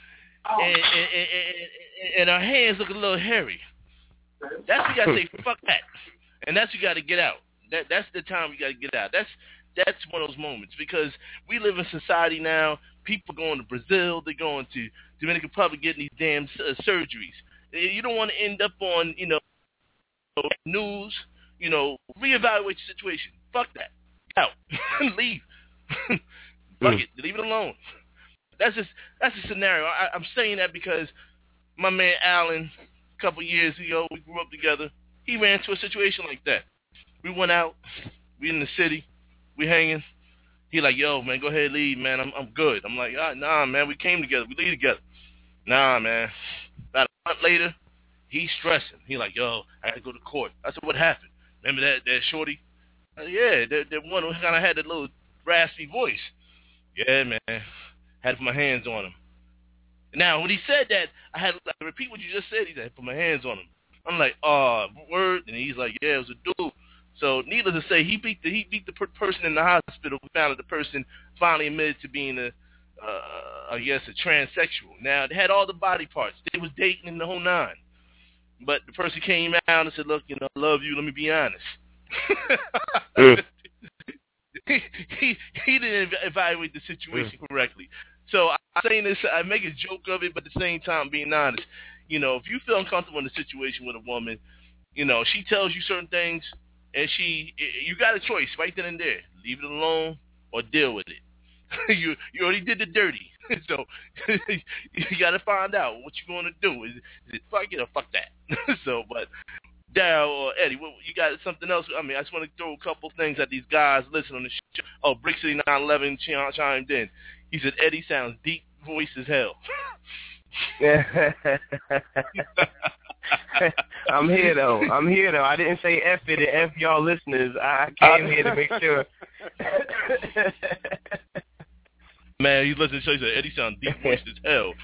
And her hands look a little hairy. That's when you gotta say fuck that. And that's when you gotta get out. That's the time you gotta get out. That's one of those moments because we live in society now. People going to Brazil, they're going to Dominican Republic getting these damn surgeries. You don't want to end up on news. Reevaluate your situation. Fuck that. Out. Leave. Fuck it. Leave it alone. That's a scenario. I'm saying that because my man Alan, a couple years ago, we grew up together. He ran into a situation like that. We went out. We in the city. We hanging. He like, yo, man, go ahead, leave, man. I'm good. I'm like, nah, man, we came together. We leave together. Nah, man. About a month later, he's stressing. He like, yo, I got to go to court. I said, what happened? Remember that shorty? Yeah, that one who kind of had that little raspy voice. Yeah, man. Had to put my hands on him. Now, when he said that, I had to repeat what you just said. He said, put my hands on him. I'm like, word? And he's like, yeah, it was a dude. So, needless to say, he beat the person in the hospital. We found out the person finally admitted to being a transsexual. Now, they had all the body parts. They was dating in the whole nine. But the person came out and said, look, I love you. Let me be honest. He didn't evaluate the situation correctly. So I'm saying this, I make a joke of it, but at the same time being honest. If you feel uncomfortable in a situation with a woman, she tells you certain things, and you got a choice right then and there. Leave it alone or deal with it. You already did the dirty. So you got to find out what you're going to do. Is it fuck it or fuck that? So, but Daryl or Eddie, you got something else? I mean, I just want to throw a couple things at these guys listening on the show. Oh, Brick City 911 chimed in. He said, Eddie sounds deep voice as hell. I'm here though. I didn't say F it and F y'all listeners. I came here to make sure. Man, he listened to the show. He said, Eddie sound deep voiced as hell.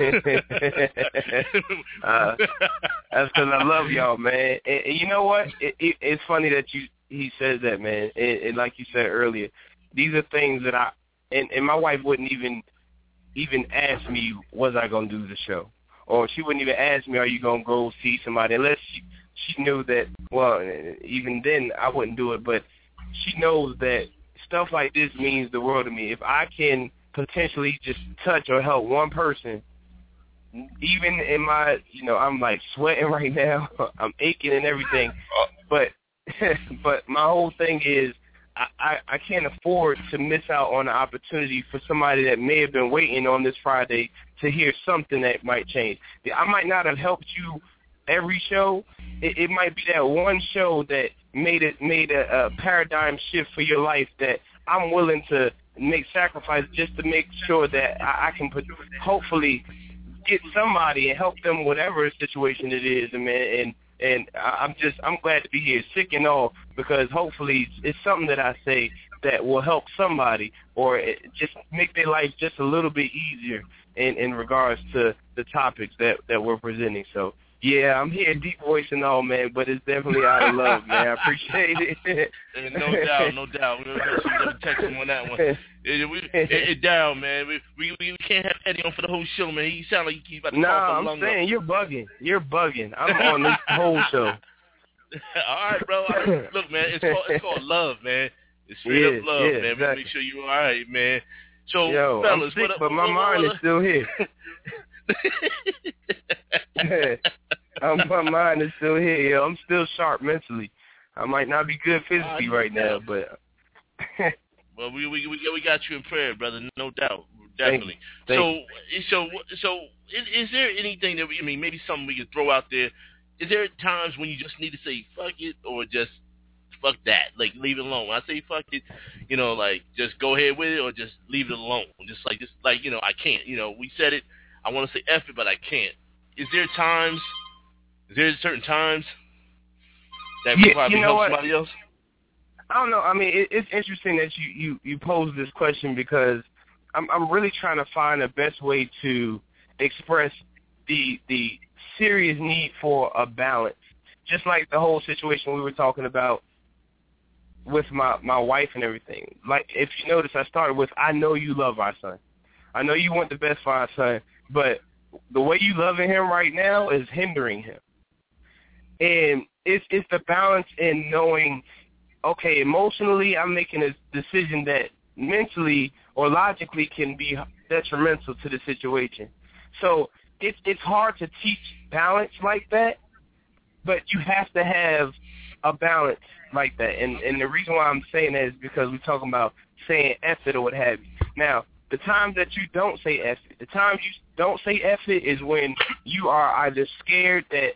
That's because I love y'all, man. And you know what? It's funny that he says that, man. And like you said earlier, these are things that and my wife wouldn't even ask me, was I going to do the show? Or she wouldn't even ask me, are you going to go see somebody? Unless she knew that, well, even then I wouldn't do it. But she knows that stuff like this means the world to me. If I can potentially just touch or help one person, even in my, I'm like sweating right now. I'm aching and everything. But my whole thing is I can't afford to miss out on the opportunity for somebody that may have been waiting on this Friday to hear something that might change. I might not have helped you every show. It might be that one show that made a paradigm shift for your life that I'm willing to make sacrifice just to make sure that I can hopefully get somebody and help them whatever situation it is, man. And I'm glad to be here, sick and all, because hopefully it's something that I say that will help somebody or just make their life just a little bit easier in regards to the topics that we're presenting. So, yeah, I'm here deep voice and all, man, but it's definitely out of love, man. I appreciate it. No doubt. We're going to text him on that one. It down, man. We can't have Eddie on for the whole show, man. He sound like he's about to I'm saying you're bugging. I'm on this whole show. All right, bro. Look, man, it's called love, man. It's straight up love, man. Exactly. We make sure you're all right, man. So, fellas, I'm sick, but my mind is still here. My mind is still here. Yo. I'm still sharp mentally. I might not be good physically right now, but well, we got you in prayer, brother. No doubt, definitely. So, is there anything that maybe something we could throw out there? Is there times when you just need to say fuck it or just fuck that, like leave it alone? When I say fuck it, like just go ahead with it or just leave it alone. Just like I can't. We said it. I want to say F it, but I can't. Is there certain times that we probably help somebody else? I don't know. I mean, it's interesting that you pose this question because I'm really trying to find the best way to express the serious need for a balance. Just like the whole situation we were talking about with my wife and everything. Like, if you notice, I started with, I know you love our son. I know you want the best for our son, but the way you loving him right now is hindering him. And it's the balance in knowing, okay, emotionally I'm making a decision that mentally or logically can be detrimental to the situation. So it's hard to teach balance like that, but you have to have a balance like that. And the reason why I'm saying that is because we're talking about saying F it or what have you. Now, the times that you don't say F it, the times you don't say F it is when you are either scared that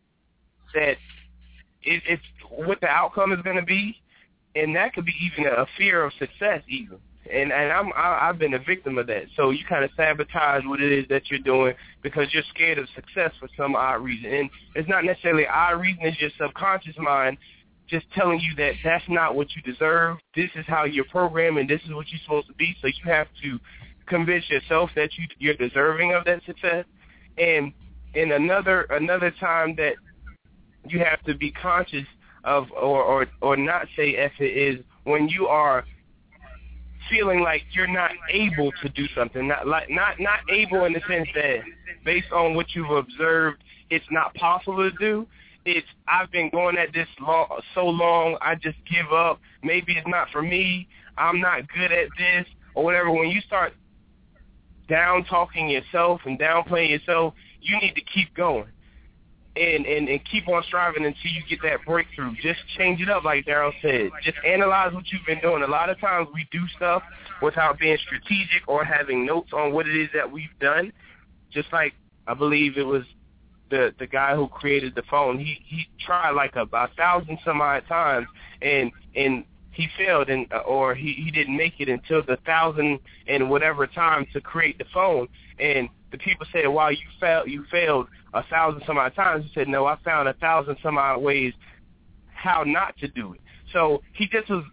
it's what the outcome is going to be, and that could be even a fear of success even. And I've been a victim of that. So you kind of sabotage what it is that you're doing because you're scared of success for some odd reason. And it's not necessarily an odd reason. It's your subconscious mind just telling you that that's not what you deserve. This is how you're programmed, and this is what you're supposed to be. So you have to convince yourself that you're deserving of that success. And in another time that you have to be conscious of or not say F it is when you are feeling like you're not able to do something, not able in the sense that based on what you've observed, it's not possible to do. It's I've been going at this so long, I just give up. Maybe it's not for me. I'm not good at this or whatever. When you start down talking yourself and downplaying yourself, you need to keep going and keep on striving until you get that breakthrough. Just change it up, like Daryl said. Just analyze what you've been doing. A lot of times we do stuff without being strategic or having notes on what it is that we've done. Just like I believe it was the guy who created the phone. He tried like about 1,000 some odd times and he failed or he didn't make it until the 1,000 and whatever time to create the phone. And the people said, "Wow, you failed 1,000 some odd times." He said, "No, I found 1,000 some odd ways how not to do it." So he just was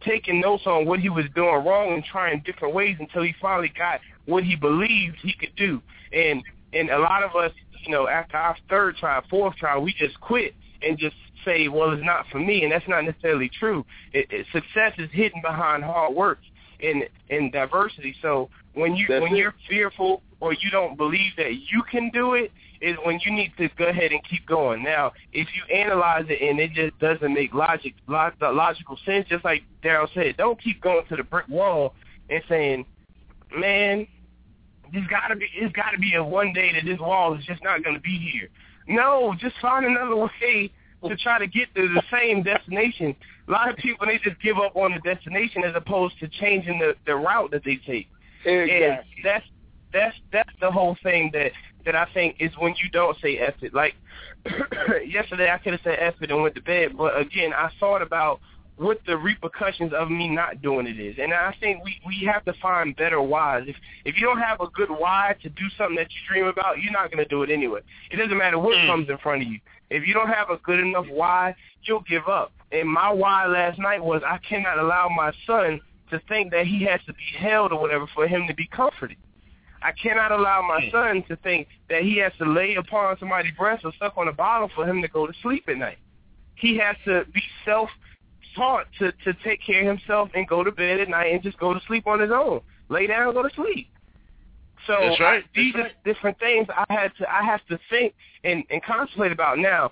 taking notes on what he was doing wrong and trying different ways until he finally got what he believed he could do. And a lot of us, you know, after our third trial, fourth trial, we just quit and just say, well, it's not for me, and that's not necessarily true. Success is hidden behind hard work and diversity. So when you're fearful or you don't believe that you can do it, is when you need to go ahead and keep going. Now, if you analyze it and it just doesn't make logical sense, just like Daryl said, don't keep going to the brick wall and saying, man, it's got to be a one day that this wall is just not going to be here. No, just find another way to try to get to the same destination. A lot of people, they just give up on the destination as opposed to changing the route that they take. Exactly. And that's the whole thing that I think is when you don't say F it. Like, yesterday I could have said F it and went to bed, but again, I thought about what the repercussions of me not doing it is. And I think we have to find better whys. If you don't have a good why to do something that you dream about, you're not going to do it anyway. It doesn't matter what comes in front of you. If you don't have a good enough why, you'll give up. And my why last night was I cannot allow my son to think that he has to be held or whatever for him to be comforted. I cannot allow my son to think that he has to lay upon somebody's breast or suck on a bottle for him to go to sleep at night. He has to be self-taught to take care of himself and go to bed at night and just go to sleep on his own. Lay down and go to sleep. So that's right. These are different things I have to think and contemplate about. Now,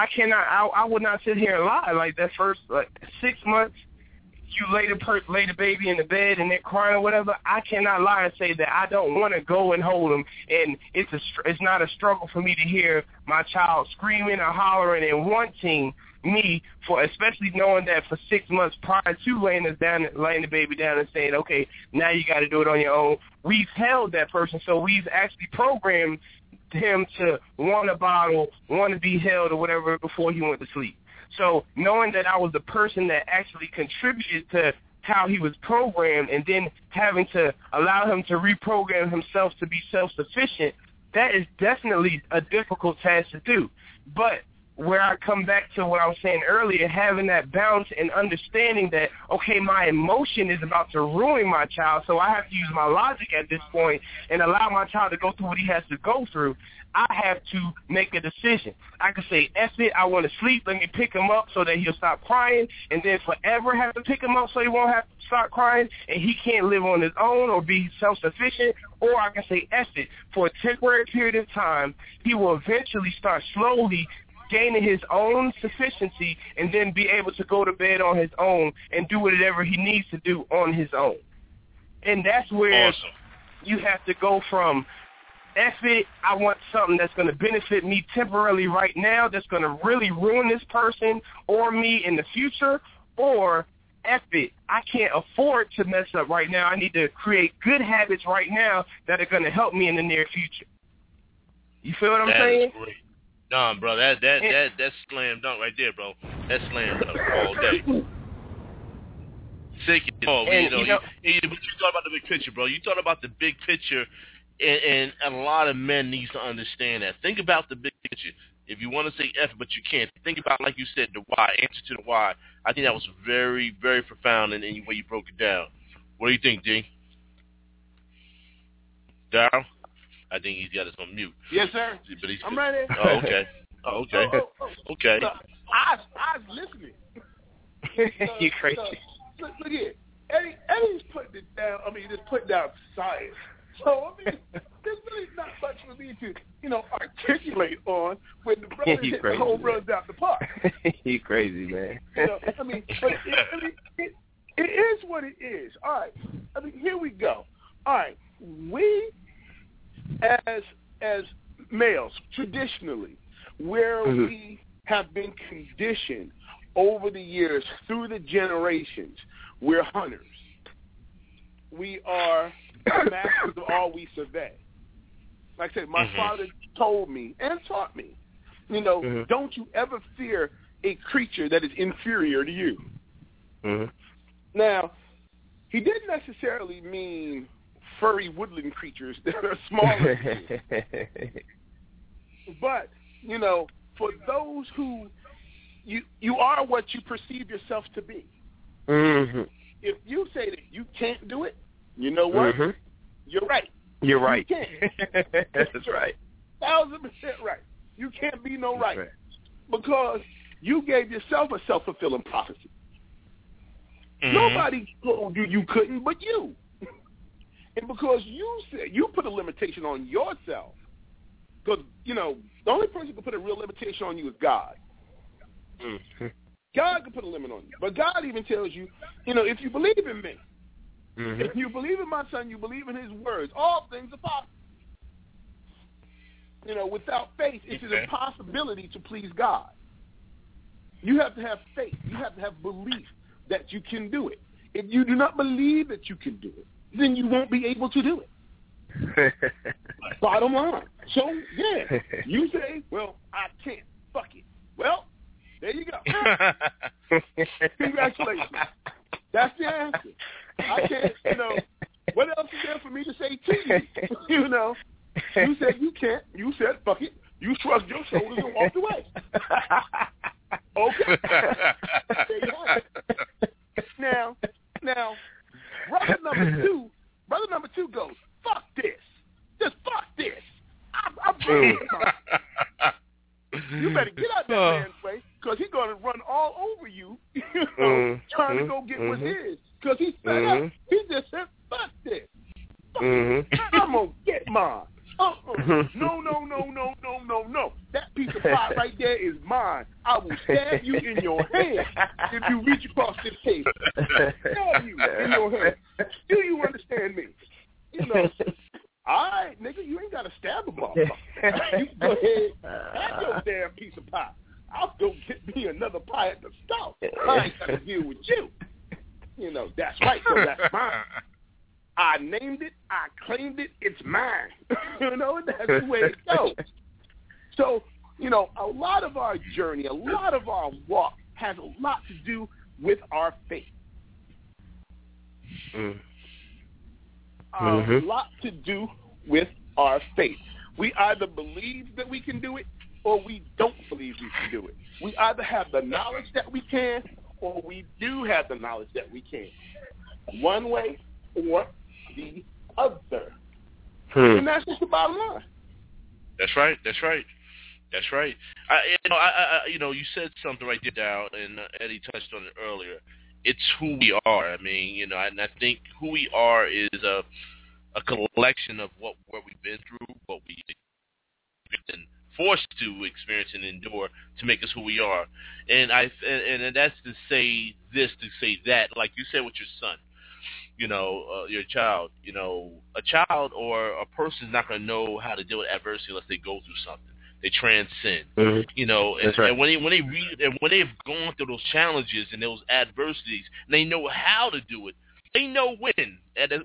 I would not sit here and lie. Like that first 6 months, you lay the baby in the bed and they're crying or whatever, I cannot lie and say that I don't want to go and hold them, and it's not a struggle for me to hear my child screaming or hollering and wanting me, for especially knowing that for 6 months prior to laying the baby down and saying, okay, now you got to do it on your own, we've held that person, so we've actually programmed him to want a bottle, want to be held or whatever before he went to sleep. So knowing that I was the person that actually contributed to how he was programmed and then having to allow him to reprogram himself to be self-sufficient, that is definitely a difficult task to do. But where I come back to what I was saying earlier, having that balance and understanding that, okay, my emotion is about to ruin my child, so I have to use my logic at this point and allow my child to go through what he has to go through. I have to make a decision. I can say, F it, I want to sleep, let me pick him up so that he'll stop crying, and then forever have to pick him up so he won't have to start crying and he can't live on his own or be self-sufficient. Or I can say, F it, for a temporary period of time, he will eventually start slowly gaining his own sufficiency and then be able to go to bed on his own and do whatever he needs to do on his own. And that's where you have to go from, F it, I want something that's going to benefit me temporarily right now, that's going to really ruin this person or me in the future, or F it, I can't afford to mess up right now. I need to create good habits right now that are going to help me in the near future. You feel what I'm saying? Is great. Nah, bro, that's slam dunk right there, bro. That's slam dunk all day. Sick as all. You talk about the big picture, bro. You talk about the big picture, and a lot of men need to understand that. Think about the big picture. If you want to say F, but you can't, think about, like you said, the why, answer to the why. I think that was very, very profound in the way you broke it down. What do you think, D? Darryl? I think he's got us on mute. Yes, sir. But I'm ready. Oh, okay. Okay. I was listening. You crazy. Look here. Eddie's putting it down. I mean, just putting down science. So, I mean, there's really not much for me to, articulate on when the brother hit the home runs out the park. You crazy, man. I mean, but it is what it is. All right. I mean, here we go. All right. We, as males, traditionally, where we have been conditioned over the years, through the generations, we're hunters. We are masters of all we survey. Like I said, my father told me and taught me, don't you ever fear a creature that is inferior to you. Now, he didn't necessarily mean furry woodland creatures that are smaller than you. But, for those who, you are what you perceive yourself to be. if you say that you can't do it, you know what? Mm-hmm. You're right. You're right. You can't. That's right. 1,000% right. You can't be no right. Because you gave yourself a self-fulfilling prophecy. Mm-hmm. Nobody told you you couldn't but you. And because you said, you put a limitation on yourself. Because, you know, the only person who can put a real limitation on you is God. Mm-hmm. God can put a limit on you. But God even tells you, you know, if you believe in me, mm-hmm. if you believe in my son, you believe in his words, all things are possible. You know, without faith, it's an impossibility to please God. You have to have faith. You have to have belief that you can do it. If you do not believe that you can do it, then you won't be able to do it. Bottom line. So, yeah, you say, well, I can't. Fuck it. Well, there you go. Congratulations. That's the answer. I can't, you know, what else is there for me to say to you? You know, you said you can't. You said, fuck it. You shrugged your shoulders and walked away. Okay. There you have it. Now, brother number two goes, fuck this. Just fuck this. I'm bringing You better get out that man's way, because he's going to run all over you, trying to go get what's his, because he's fed up. He just said, fuck this. I'm going to get mine. No. That piece of pie right there is mine. I will stab you in your hand if you reach across this table. Stab you in your hand. Do you understand me? You know, all right, nigga, you ain't got to stab a motherfucker. You go ahead, have your damn piece of pie. I'll go get me another pie at the store. I ain't got to deal with you. You know, that's right, so that's mine. I named it, I claimed it, it's mine. You know, that's the way it goes. So, you know, a lot of our journey, a lot of our walk has a lot to do with our faith. A lot to do with our faith. We either believe that we can do it or we don't believe we can do it. We either have the knowledge that we can or we do have the knowledge that we can. One way or the other. And that's just the bottom line. That's right. You know, you said something right there, down, and Eddie touched on it earlier. It's who we are. I mean, you know, and I think who we are is a collection of what we've been through, what we've been forced to experience and endure to make us who we are. And that's to say this, to say that, like you said with your son. You know, your child. You know, a child or a person is not going to know how to deal with adversity unless they go through something. They transcend. You know, and when they read and when they've gone through those challenges and those adversities, and they know how to do it. They know when.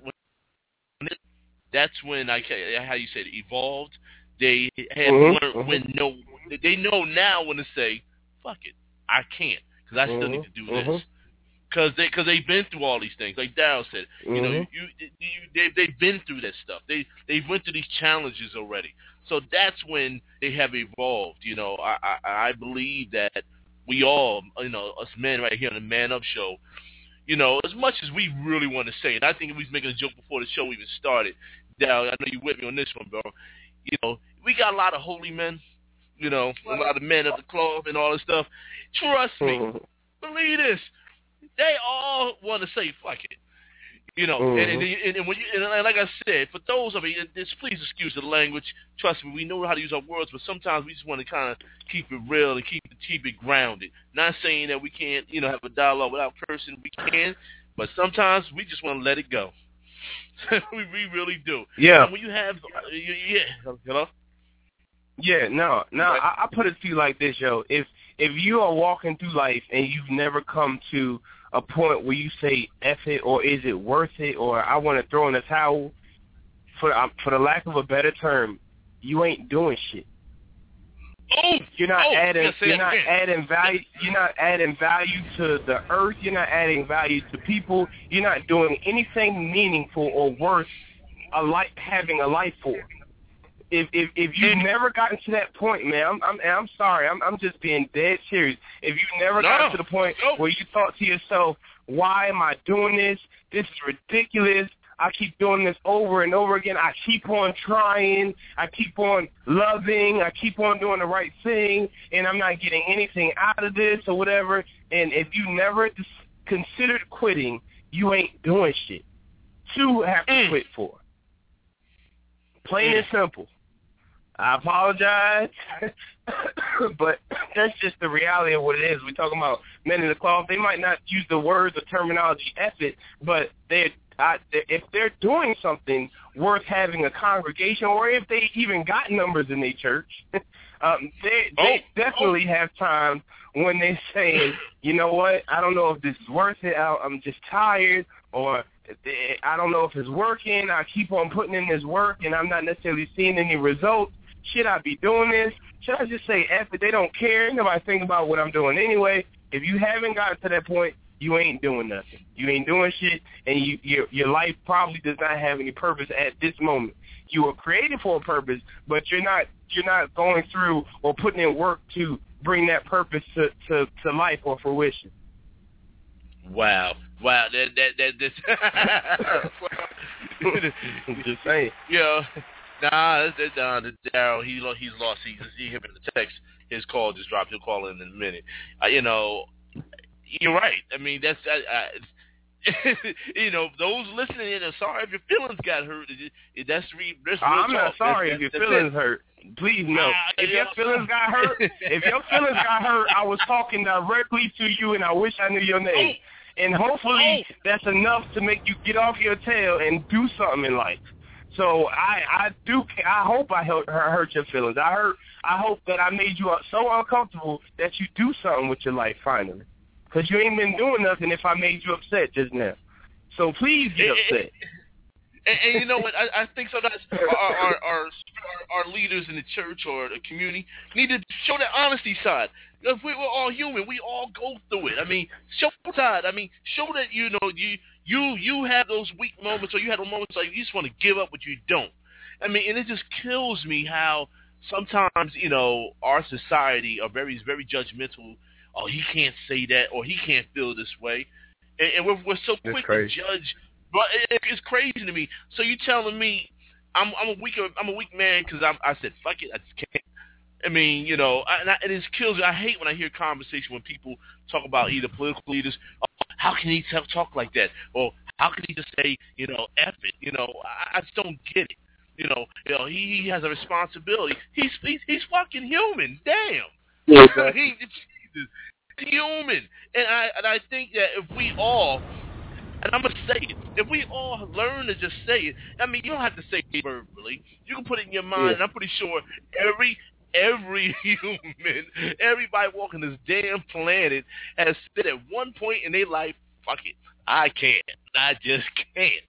That's when how you say it, evolved. They have learned when they know now when to say, fuck it, I can't, because I still need to do this. Because they've been through all these things, like Darryl said. You know, they've been through that stuff. They went through these challenges already. So that's when they have evolved. You know, I believe that we all, you know, us men right here on the Man Up Show, you know, as much as we really want to say, and I think we was making a joke before the show even started. Darryl, I know you with me on this one, bro. You know, we got a lot of holy men. You know, a lot of men of the cloth and all this stuff. Trust me, believe this. They all want to say fuck it, you know. And when you, and like I said, for those of you, please excuse the language. Trust me, we know how to use our words, but sometimes we just want to kind of keep it real and keep it grounded. Not saying that we can't, you know, have a dialogue without cursing. We can, but sometimes we just want to let it go. we really do. Yeah. And when you have, hello. Yeah, no. I put it to you like this, yo. If you are walking through life and you've never come to a point where you say F it, or is it worth it, or I want to throw in the towel, for the lack of a better term, you ain't doing shit. You're not adding value. You're not adding value to the earth. You're not adding value to people. You're not doing anything meaningful or worth having a life for. If you've never gotten to that point, man, I'm sorry. I'm just being dead serious. If you never got to the point where you thought to yourself, Why am I doing this? This is ridiculous. I keep doing this over and over again. I keep on trying. I keep on loving. I keep on doing the right thing, and I'm not getting anything out of this or whatever. And if you never considered quitting, you ain't doing shit. To have to quit for. Plain and simple. I apologize, but that's just the reality of what it is. We're talking about men in the cloth. They might not use the words or terminology effort, but if they're doing something worth having a congregation, or if they even got numbers in their church, they definitely have time when they're saying, you know what, I don't know if this is worth it, I'm just tired, or I don't know if it's working, I keep on putting in this work and I'm not necessarily seeing any results. Should I be doing this? Should I just say F it? They don't care. Nobody think about what I'm doing anyway. If you haven't gotten to that point, you ain't doing nothing. You ain't doing shit, and your life probably does not have any purpose at this moment. You were created for a purpose, but you're not going through or putting in work to bring that purpose to life or fruition. Wow. This just saying. Yeah. Daryl, he's lost. He hit me in the text. His call just dropped. He'll call in a minute. You're right. I mean, that's those listening in. Sorry if your feelings got hurt. That's real I'm talk. not sorry if your feelings hurt. Please no. If your feelings got hurt, I was talking directly to you, and I wish I knew your name. And hopefully that's enough to make you get off your tail and do something in life. So I hope I hurt your feelings. I hope that I made you so uncomfortable that you do something with your life finally. Because you ain't been doing nothing if I made you upset just now. So please get upset. And you know what? I think sometimes our leaders in the church or the community need to show that honesty side. Because we're all human. We all go through it. I mean, show side. I mean, show that, you have those weak moments, or you have those moments like you just want to give up, but you don't. I mean, and it just kills me how sometimes, our society are very, very judgmental. Oh, he can't say that, or he can't feel this way. And we're so quick to judge. But it's crazy to me. So you telling me I'm a weak man because I said, fuck it, I just can't. I mean, and it kills me. I hate when I hear conversation when people talk about either political leaders. Oh, how can he talk like that? Or how can he just say, F it? I just don't get it. He has a responsibility. He's fucking human. Damn. Yeah, he's human. And I think that if we all, and I'm going to say it, if we all learn to just say it, I mean, you don't have to say it verbally. You can put it in your mind, and I'm pretty sure every human, everybody walking this damn planet has said at one point in their life, fuck it, I can't. I just can't.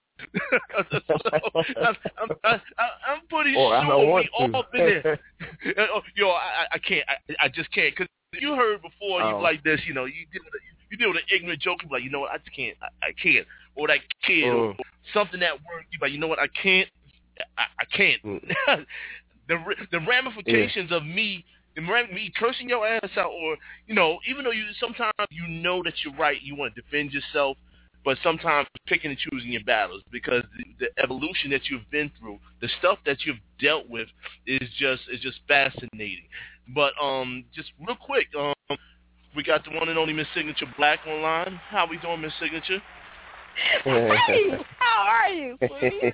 I'm pretty sure we all been there. I can't. I just can't. Because you heard before, you like this, you deal with an ignorant joke, you be like, you know what, I just can't. I can't. Or that kid, or something at work, you be like, you know what, I can't. I can't. The ramifications of me cursing your ass out, or even though you sometimes that you're right, you want to defend yourself, but sometimes picking and choosing your battles, because the evolution that you've been through, the stuff that you've dealt with is just fascinating. But just real quick, we got the one and only Miss Signature Black online. How we doing, Miss Signature? Hey, how are you, sweetie?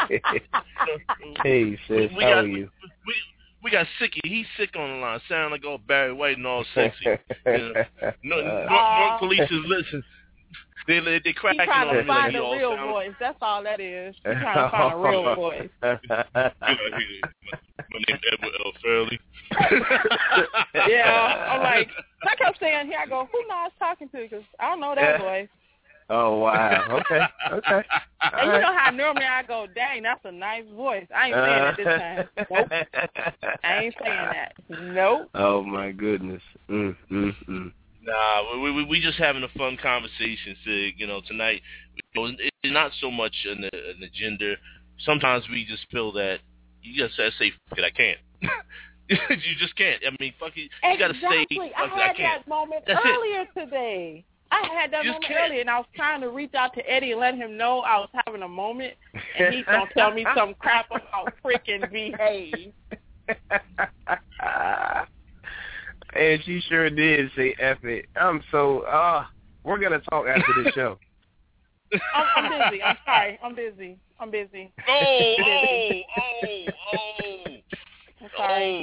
Hey, sis, how are you? We got Sicky. He's sick on the line. Sound like all Barry White and all sexy. North police is listening. They cracking on him. He's trying to find a real voice. That's all that is. He's trying to find a real voice. My name's Edward L. Fairley. Yeah, I'm like, I kept saying, here I go, who Nas talking to? Because I don't know that voice. Oh, wow. Okay. And you know how normally I go, dang, that's a nice voice. I ain't saying it this time. Nope. I ain't saying that. Nope. Oh, my goodness. Nah, we just having a fun conversation, Sig. Tonight, it's not so much an agenda. Sometimes we just feel that you just say, fuck it, I can't. You just can't. I mean, fuck it. You got to say, fuck it, I can't. I had that moment earlier today. I had that moment earlier, and I was trying to reach out to Eddie and let him know I was having a moment, and he's going to tell me some crap about freaking behave. And she sure did say F it. I'm so, we're going to talk after the show. I'm busy. I'm sorry. I'm busy. I'm sorry.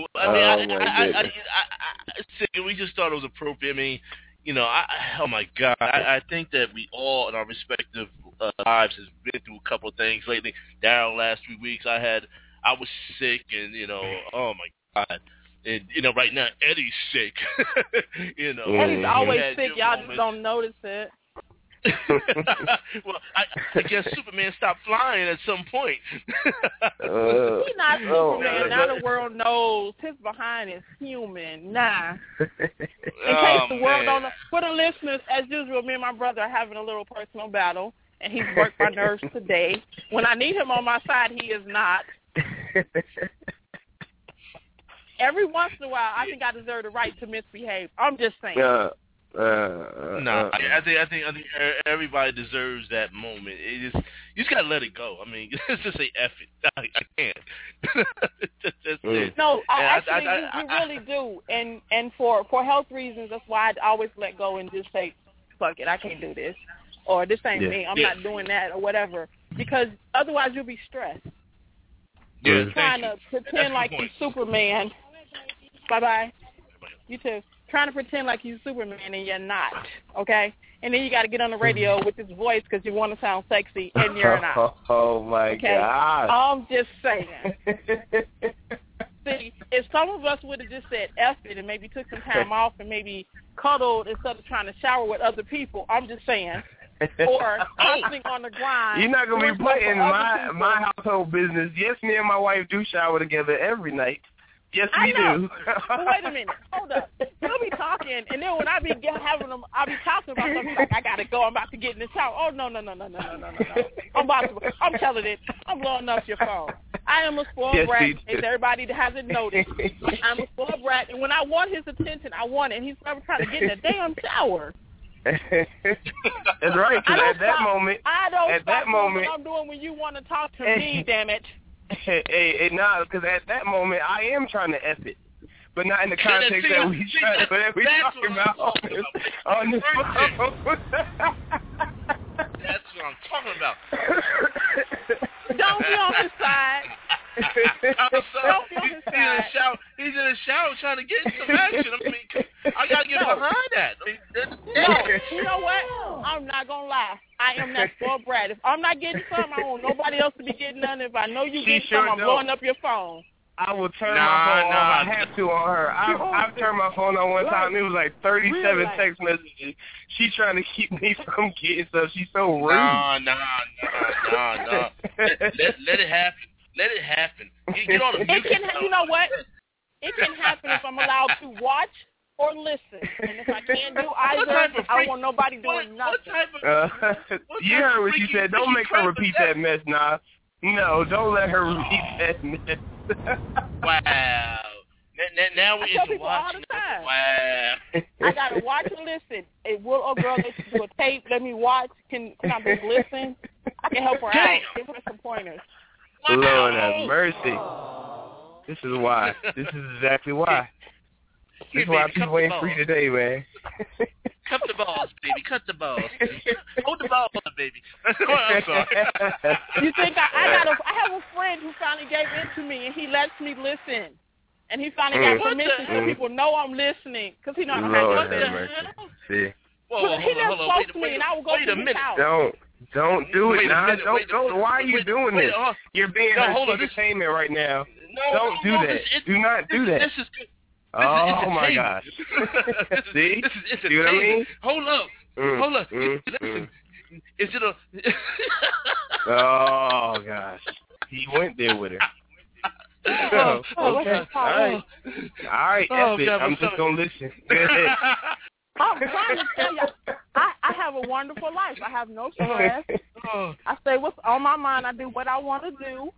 We just thought it was appropriate. I mean, you know, oh my God, I think that we all in our respective lives has been through a couple of things lately. Daryl, last 3 weeks I was sick, and you know, oh my God, and you know, right now Eddie's sick. You know, Eddie's always sick. Y'all just don't notice it. Well, I guess Superman stopped flying at some point. He's not Superman. Now the world knows his behind is human. Nah. In case the world don't know. For the listeners, as usual, me and my brother are having a little personal battle, and he's worked my nerves today. When I need him on my side, he is not. Every once in a while, I think I deserve the right to misbehave. I'm just saying. I think everybody deserves that moment. You just gotta let it go. I mean, just say F it. I can't. That's it. No, you really do. And for health reasons, that's why I always let go and just say, fuck it, I can't do this, or this ain't me. I'm not doing that, or whatever. Because otherwise, you'll be stressed. Yeah, trying to pretend like you're Superman. Bye. You too. Trying to pretend like you're Superman and you're not, okay? And then you got to get on the radio with his voice because you want to sound sexy and you're not. Oh, my God. I'm just saying. See, if some of us would have just said F it and maybe took some time off and maybe cuddled instead of trying to shower with other people, I'm just saying. Or something on the grind. You're not going to be putting my household business. Yes, me and my wife do shower together every night. Yes, we do. But wait a minute. Hold up. You'll be talking, and then when I be having them, I'll be talking about something like, I got to go. I'm about to get in the shower. Oh, no. I'm telling it. I'm blowing up your phone. I am a spoiled brat, as everybody that hasn't noticed. I'm a spoiled brat, and when I want his attention, I want it. And he's never trying to get in the damn shower. That's right, because at that moment, what I'm doing when you want to talk to me, damn it. Hey, nah, because at that moment, I am trying to F it. But not in the context that we talking about on this phone. That's what I'm talking about. Don't be on his side. Don't be on his side. He's in the shower trying to get some action. I mean, I got to get behind that. You know what? I'm not going to lie. I am that spoiled brat. If I'm not getting some, I don't want nobody else to be getting none. If I know you get some, I'm blowing up your phone. I will turn my phone on. I have to on her. I've turned my phone on one time. It was like 37 text messages. She's trying to keep me from getting stuff. She's so rude. No. Let it happen. Let it happen. Get on the music. You know what? It can happen if I'm allowed to watch or listen. And if I can't do either, I don't want nobody doing nothing. You heard what she said. Don't make her repeat that mess, nah. No, don't let her repeat that mess. Wow. Now we into watching. Wow. I got to watch and listen. Hey, will a girl let you do a tape? Let me watch. Can I just listen? I can help her out. Give her some pointers. Wow. Lord have mercy. This is why. This is exactly why. This is why people ain't free today, man. Cut the balls, baby. Cut the balls. Hold the balls, baby. I'm sorry. You think I have a friend who finally gave in to me, and he lets me listen. And he finally got permission so people know I'm listening, because he knows how to listen. See. He never spoke to me, and I would go to his house. Don't do it now. Don't. Why are you doing this? You're being entertainment right now. Don't do that. Do not do that. This is good. Oh my gosh! See? See what I mean? Hold up. Listen. Is it a? Oh gosh! He went there with her. Okay. All right. F it. I'm just gonna listen. I'm trying to tell you, I have a wonderful life. I have no stress. I say what's on my mind. I do what I want to do.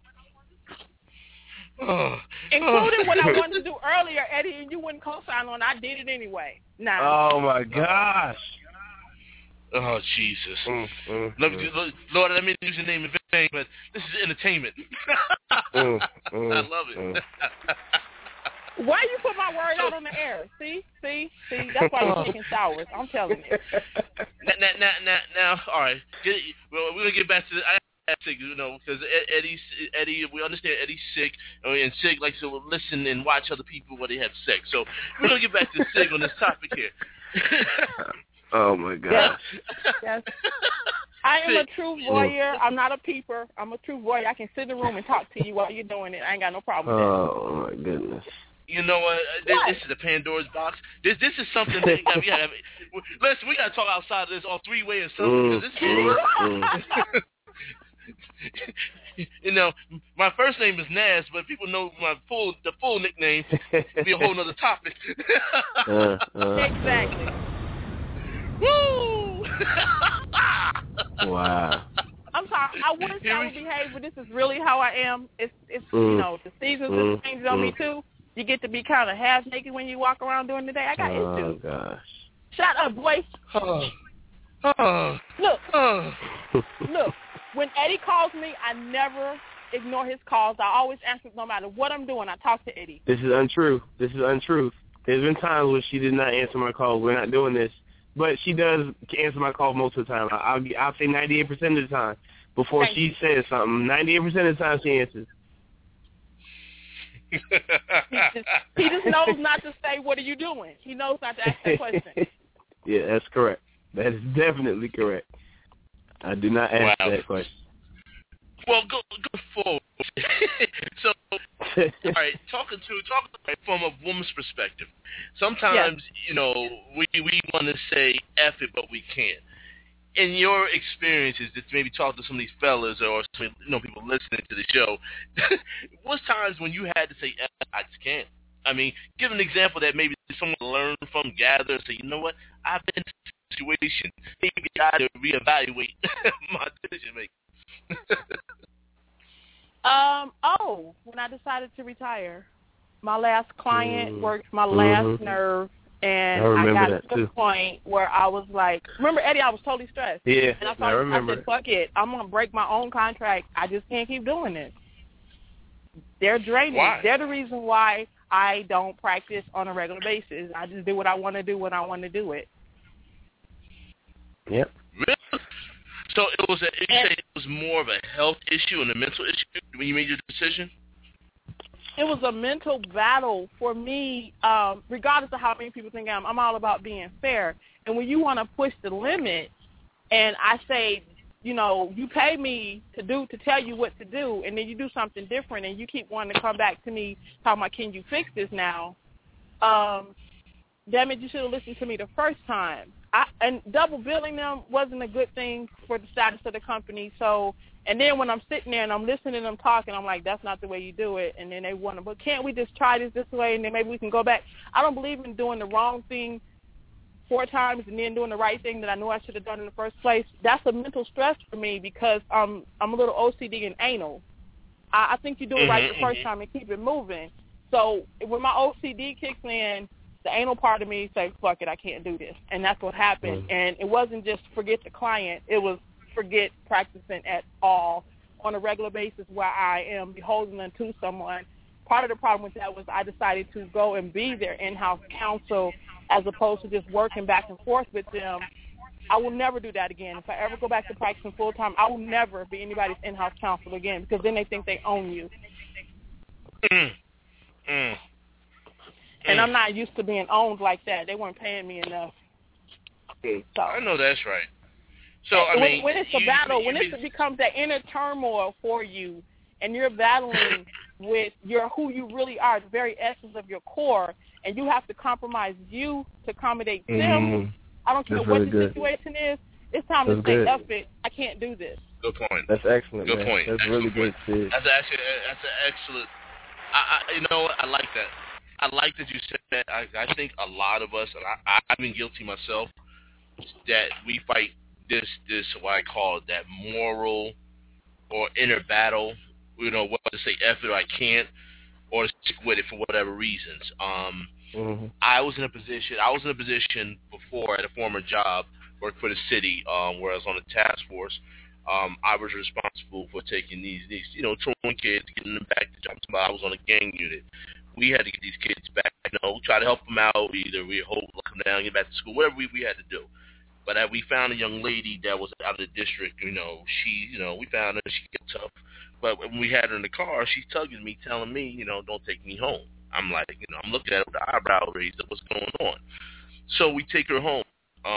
Including what I wanted to do earlier, Eddie, and you wouldn't co-sign on. I did it anyway. Oh my gosh! Oh, Jesus. Lord, I mean use your name in vain, but this is entertainment. I love it. Why you put my word out on the air? See? That's why you're taking showers. I'm telling you. Now, all right. We're going to get back to the... because Eddie, we understand Eddie's sick, and Sig likes to listen and watch other people when they have sex. So we're going to get back to Sig on this topic here. Oh, my gosh. Yes. I am a true voyeur. I'm not a peeper. I'm a true voyeur. I can sit in the room and talk to you while you're doing it. I ain't got no problem with that. Oh, my goodness. You know what? This is the Pandora's box. This is something that we got to talk outside of this all three-way or something. You know, my first name is Nas, but people know the full nickname would be a whole other topic. Exactly. Woo! Wow. I'm sorry. I wouldn't say I would behave, but this is really how I am. It's you know, the seasons have changed on me too. You get to be kind of half naked when you walk around during the day. I got issues. Oh gosh. Shut up, boy. Look. When Eddie calls me, I never ignore his calls. I always answer no matter what I'm doing. I talk to Eddie. This is untrue. There's been times when she did not answer my call. We're not doing this. But she does answer my call most of the time. I'll say 98% of the time before she says something. 98% of the time she answers. He just knows not to say, what are you doing? He knows not to ask that question. Yeah, that's correct. That is definitely correct. I do not ask that question. Well, go forward. So, all right, talking from a woman's perspective. Sometimes, you know, we want to say F it, but we can't. In your experiences, that maybe talk to some of these fellas or some, people listening to the show, what's times when you had to say F, I just can't? I mean, give an example that maybe someone learned from, gather, and say, you know what, I've been in a situation, maybe I got to reevaluate my decision making. When I decided to retire, my last client worked my last nerve, and I got to the point where I was like, remember Eddie, I was totally stressed. Yeah, and I said, fuck it, I'm going to break my own contract. I just can't keep doing this. They're draining. Why? They're the reason why I don't practice on a regular basis. I just do what I want to do when I want to do it. Yep. Really? So you say it was more of a health issue and a mental issue when you made your decision? It was a mental battle for me, regardless of how many people think I am. I'm all about being fair. And when you want to push the limit, and I say, you pay me to tell you what to do, and then you do something different, and you keep wanting to come back to me talking about, can you fix this now? Damn it, you should have listened to me the first time. And double billing them wasn't a good thing for the status of the company. So, and then when I'm sitting there and I'm listening to them talking, I'm like, that's not the way you do it. And then they wonder, but can't we just try this way, and then maybe we can go back? I don't believe in doing the wrong thing 4 times and then doing the right thing that I know I should have done in the first place. That's a mental stress for me because I'm a little OCD and anal. I think you do it right the first time and keep it moving. So when my OCD kicks in, the anal part of me says, fuck it, I can't do this. And that's what happened. And it wasn't just forget the client. It was forget practicing at all on a regular basis where I am beholden unto someone. Part of the problem with that was I decided to go and be their in-house counsel as opposed to just working back and forth with them. I will never do that again. If I ever go back to practicing full-time, I will never be anybody's in-house counsel again because then they think they own you. And I'm not used to being owned like that. They weren't paying me enough. So, I know that's right. So when it's a battle, when it becomes that inner turmoil for you, and you're battling with who you really are, the very essence of your core, and you have to compromise you to accommodate them. I don't care what the situation is. It's time to say, F it. I can't do this. Good point. That's excellent. Good point. That's really good, Sid. That's an excellent. I like that. I like that you said that. I think a lot of us, and I've been guilty myself, that we fight this what I call that moral or inner battle. Whether to say F it or I can't, or to stick with it for whatever reasons. I was in a position before at a former job worked for the city, where I was on the task force. I was responsible for taking these truant kids, getting them back to jobs. I was on a gang unit. We had to get these kids back, try to help them out. Either we lock them down, get back to school, whatever we had to do. But we found a young lady that was out of the district. We found her. She got tough. But when we had her in the car, she's tugging me, telling me, don't take me home. I'm like, I'm looking at her with the eyebrow raised up. What's going on? So we take her home.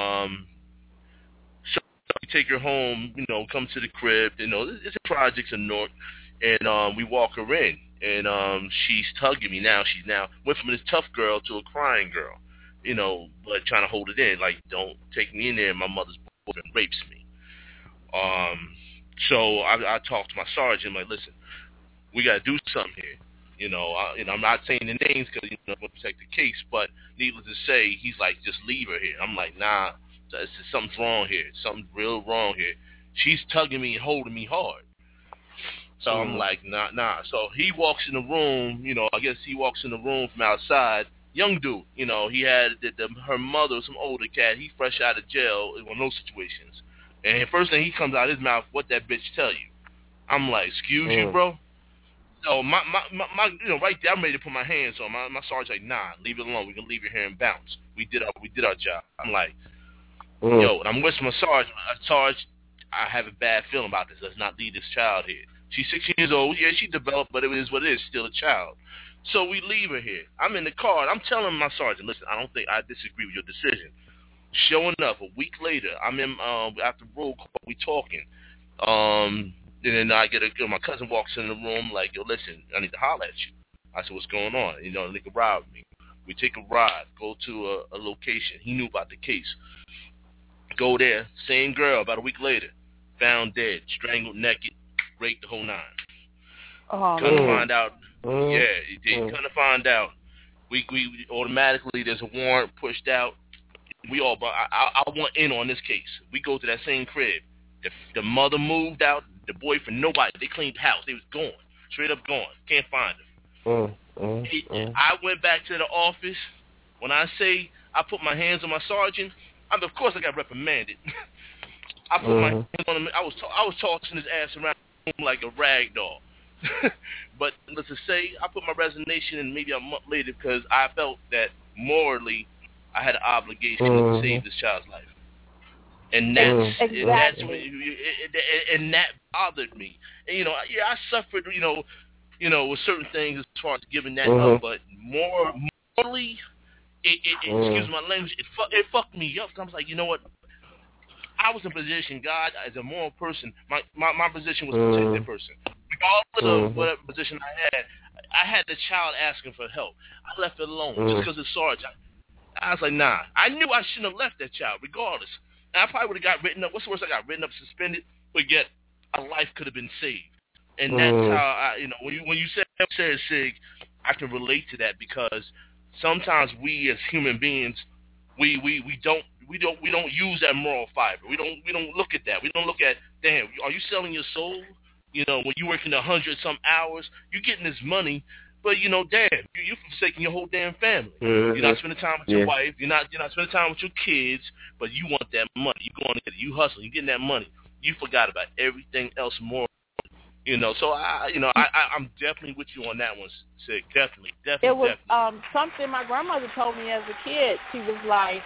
Come to the crib. It's a projects in North, and we walk her in, and she's tugging me now. She's now went from this tough girl to a crying girl, but trying to hold it in, like, don't take me in there. My mother's boyfriend rapes me. So I talked to my sergeant, like, listen, we got to do something here. I'm not saying the names because I want to protect the case, but needless to say, he's like, just leave her here. I'm like, nah, something's wrong here. Something's real wrong here. She's tugging me and holding me hard. So I'm like, nah. So he walks in the room, I guess he walks in the room from outside. Young dude, he had her mother, some older cat. He fresh out of jail in one of those situations. And the first thing he comes out of his mouth, what that bitch tell you? I'm like, excuse you, bro? So my right there, I'm ready to put my hands on. My sergeant's like, nah, leave it alone. We can leave her here and bounce. We did our job. I'm like, yo, and I'm with my sergeant. Sarge, I have a bad feeling about this. Let's not leave this child here. She's 16 years old. Yeah, she developed, but it is what it is. Still a child. So we leave her here. I'm in the car. And I'm telling my sergeant, listen, I don't think I disagree with your decision. Sure enough, a week later, I'm in after roll call. We talking. And then I get my cousin walks in the room like, yo, listen, I need to holler at you. I said, what's going on? The nigga robbed me. We take a ride, go to a location. He knew about the case. Go there, same girl, about a week later, found dead, strangled, naked, raped, the whole nine. Couldn't find out. Couldn't find out. We automatically, there's a warrant pushed out. I want in on this case. We go to that same crib. The mother moved out. The boyfriend, nobody. They cleaned the house. They was gone. Straight up gone. Can't find them. I went back to the office. When I say I put my hands on my sergeant, of course I got reprimanded. I put my hands on him. I was tossing his ass around like a rag doll. But let's just say I put my resignation in maybe a month later because I felt that morally I had an obligation to save this child's life. And that's and that bothered me. And, I suffered, with certain things as far as giving that up, but morally, excuse my language, it fucked me up. I was like, you know what? I was in a position, God, as a moral person, my position was to protect that person. Regardless of whatever position I had the child asking for help. I left it alone just because of Sarge. I was like, nah. I knew I shouldn't have left that child, regardless. And I probably would have got written up. What's the worst? I got written up, suspended, but yet a life could have been saved. And that's how when you said Sig, I can relate to that because sometimes we as human beings, we don't use that moral fiber. We don't look at that. We don't look at, damn, are you selling your soul? When you're working 100-some hours, you're getting this money, but damn, you're forsaking your whole damn family. You're not spending time with your wife. You're not spending time with your kids, but you want that money. You're going to get it. You hustling. You're getting that money. You forgot about everything else more. So I'm definitely with you on that one, Sig. Definitely. It was something my grandmother told me as a kid. She was like,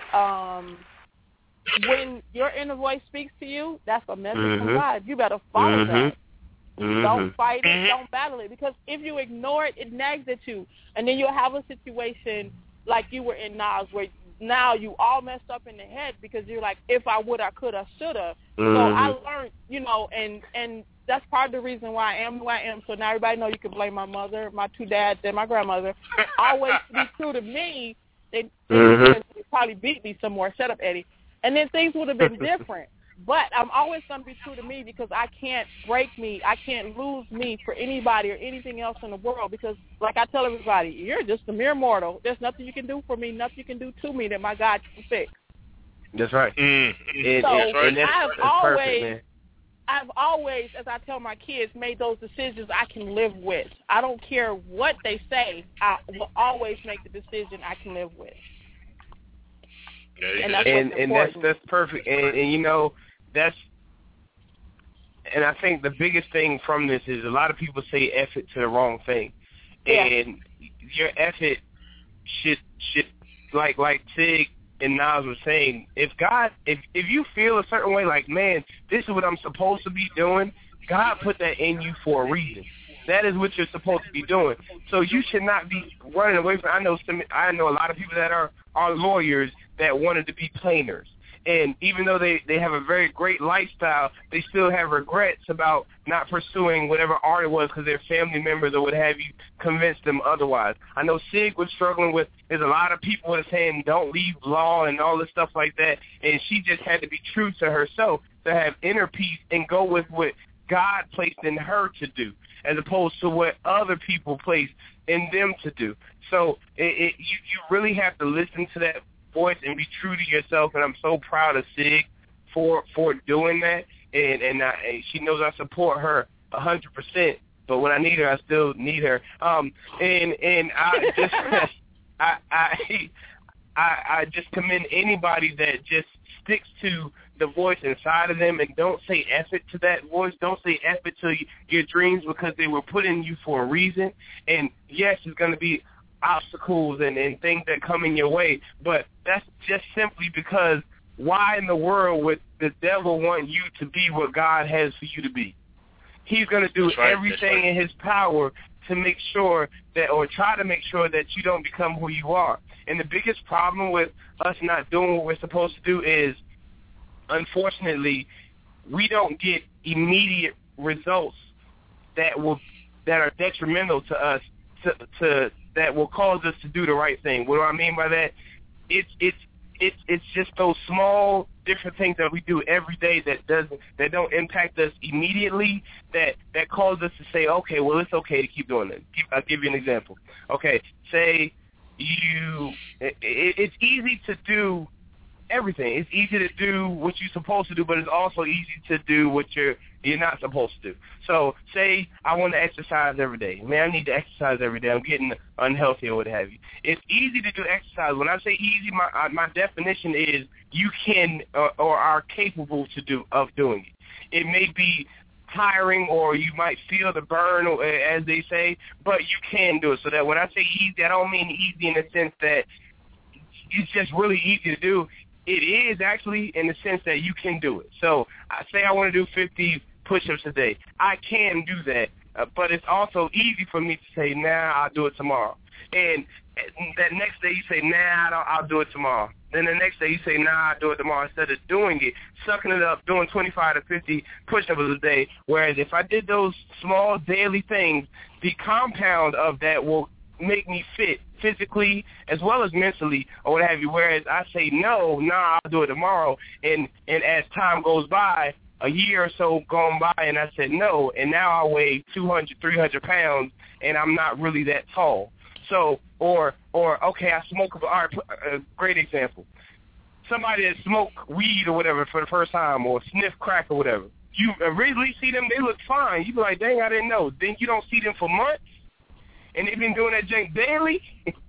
when your inner voice speaks to you, that's a message from God. You better follow that. Don't fight it. Don't battle it. Because if you ignore it, it nags at you. And then you'll have a situation like you were in Nas where now you all messed up in the head because you're like, if I would, I could, I should have. So I learned, and that's part of the reason why I am who I am. So now everybody know you can blame my mother, my two dads, and my grandmother. Always be true to me. They probably beat me some more. Shut up, Eddie. And then things would have been different. But I'm always going to be true to me because I can't break me. I can't lose me for anybody or anything else in the world because, like I tell everybody, you're just a mere mortal. There's nothing you can do for me, nothing you can do to me that my God can fix. That's right. I've always, as I tell my kids, made those decisions I can live with. I don't care what they say. I will always make the decision I can live with. And that's perfect. And you know, and I think the biggest thing from this is a lot of people say F it to the wrong thing. Yeah. And your effort should like Sig and Nas was saying, if you feel a certain way, like, man, this is what I'm supposed to be doing, God put that in you for a reason. That is what you're supposed to be doing. So you should not be running away from. I know a lot of people that are lawyers that wanted to be planers. And even though they have a very great lifestyle, they still have regrets about not pursuing whatever art it was because their family members or what have you convinced them otherwise. I know Sig was struggling with, there's a lot of people that are saying don't leave law and all this stuff like that, and she just had to be true to herself to have inner peace and go with what God placed in her to do as opposed to what other people placed in them to do. So you really have to listen to that voice and be true to yourself, and I'm so proud of Sig for doing that, and she knows I support her 100%, but when I need her, I still need her. And I just I just commend anybody that just sticks to the voice inside of them and don't say F it to that voice. Don't say F it to your dreams because they were put in you for a reason. And yes, it's going to be obstacles and things that come in your way, but that's just simply because why in the world would the devil want you to be what God has for you to be? He's going to do everything in his power to make sure that, or try to make sure that you don't become who you are. And the biggest problem with us not doing what we're supposed to do is, unfortunately, we don't get immediate results that are detrimental to us, that will cause us to do the right thing. What do I mean by that? It's just those small different things that we do every day that don't impact us immediately that cause us to say, okay, well, it's okay to keep doing it. I'll give you an example. Okay, say it's easy to do everything. It's easy to do what you're supposed to do, but it's also easy to do what you're not supposed to do. So say I want to exercise every day. Man, I need to exercise every day. I'm getting unhealthy or what have you. It's easy to do exercise. When I say easy, my definition is you can or are capable of doing it. It may be tiring or you might feel the burn, as they say, but you can do it. So that when I say easy, I don't mean easy in the sense that it's just really easy to do. It is actually in the sense that you can do it. So I say I want to do 50 push-ups a day. I can do that, but it's also easy for me to say, nah, I'll do it tomorrow. And that next day you say, nah, I'll do it tomorrow. Then the next day you say, nah, I'll do it tomorrow, instead of doing it, sucking it up, doing 25 to 50 push-ups a day. Whereas if I did those small daily things, the compound of that will make me fit physically as well as mentally or what have you. Whereas I say, no, nah, I'll do it tomorrow. And as time goes by, a year or so gone by, and I said no, and now I weigh 200, 300 pounds, and I'm not really that tall. So, or okay, I smoke. All right, a great example. Somebody that smoke weed or whatever for the first time, or sniff crack or whatever. You originally see them, they look fine. You be like, dang, I didn't know. Then you don't see them for months, and they've been doing that junk daily,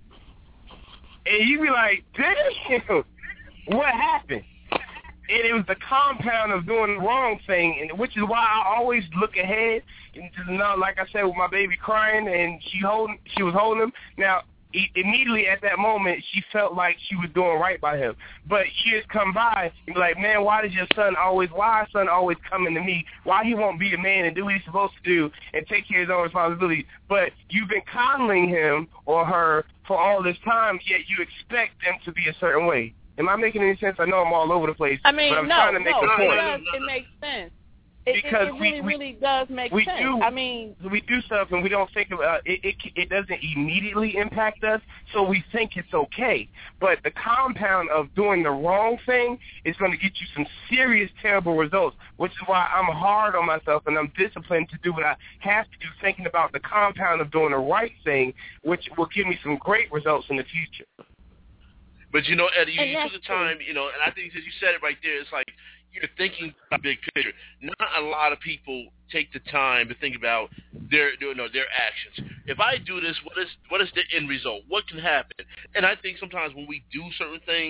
and you be like, damn, what happened? And it was the compound of doing the wrong thing, and which is why I always look ahead. And just not, like I said, with my baby crying, and she was holding him. Now, immediately at that moment, she felt like she was doing right by him. But years come by, and be like, man, why our son always coming to me? Why he won't be the man and do what he's supposed to do and take care of his own responsibility? But you've been coddling him or her for all this time, yet you expect them to be a certain way. Am I making any sense? I know I'm all over the place, I mean, but I'm trying to make a point. It makes sense. It really does make sense. We do stuff and we don't think about it. It doesn't immediately impact us, so we think it's okay. But the compound of doing the wrong thing is going to get you some serious, terrible results, which is why I'm hard on myself and I'm disciplined to do what I have to do, thinking about the compound of doing the right thing, which will give me some great results in the future. But, you know, Eddie, you took the time, you know, and I think that you said it right there. It's like you're thinking about the big picture. Not a lot of people take the time to think about their actions. If I do this, what is the end result? What can happen? And I think sometimes when we do certain things,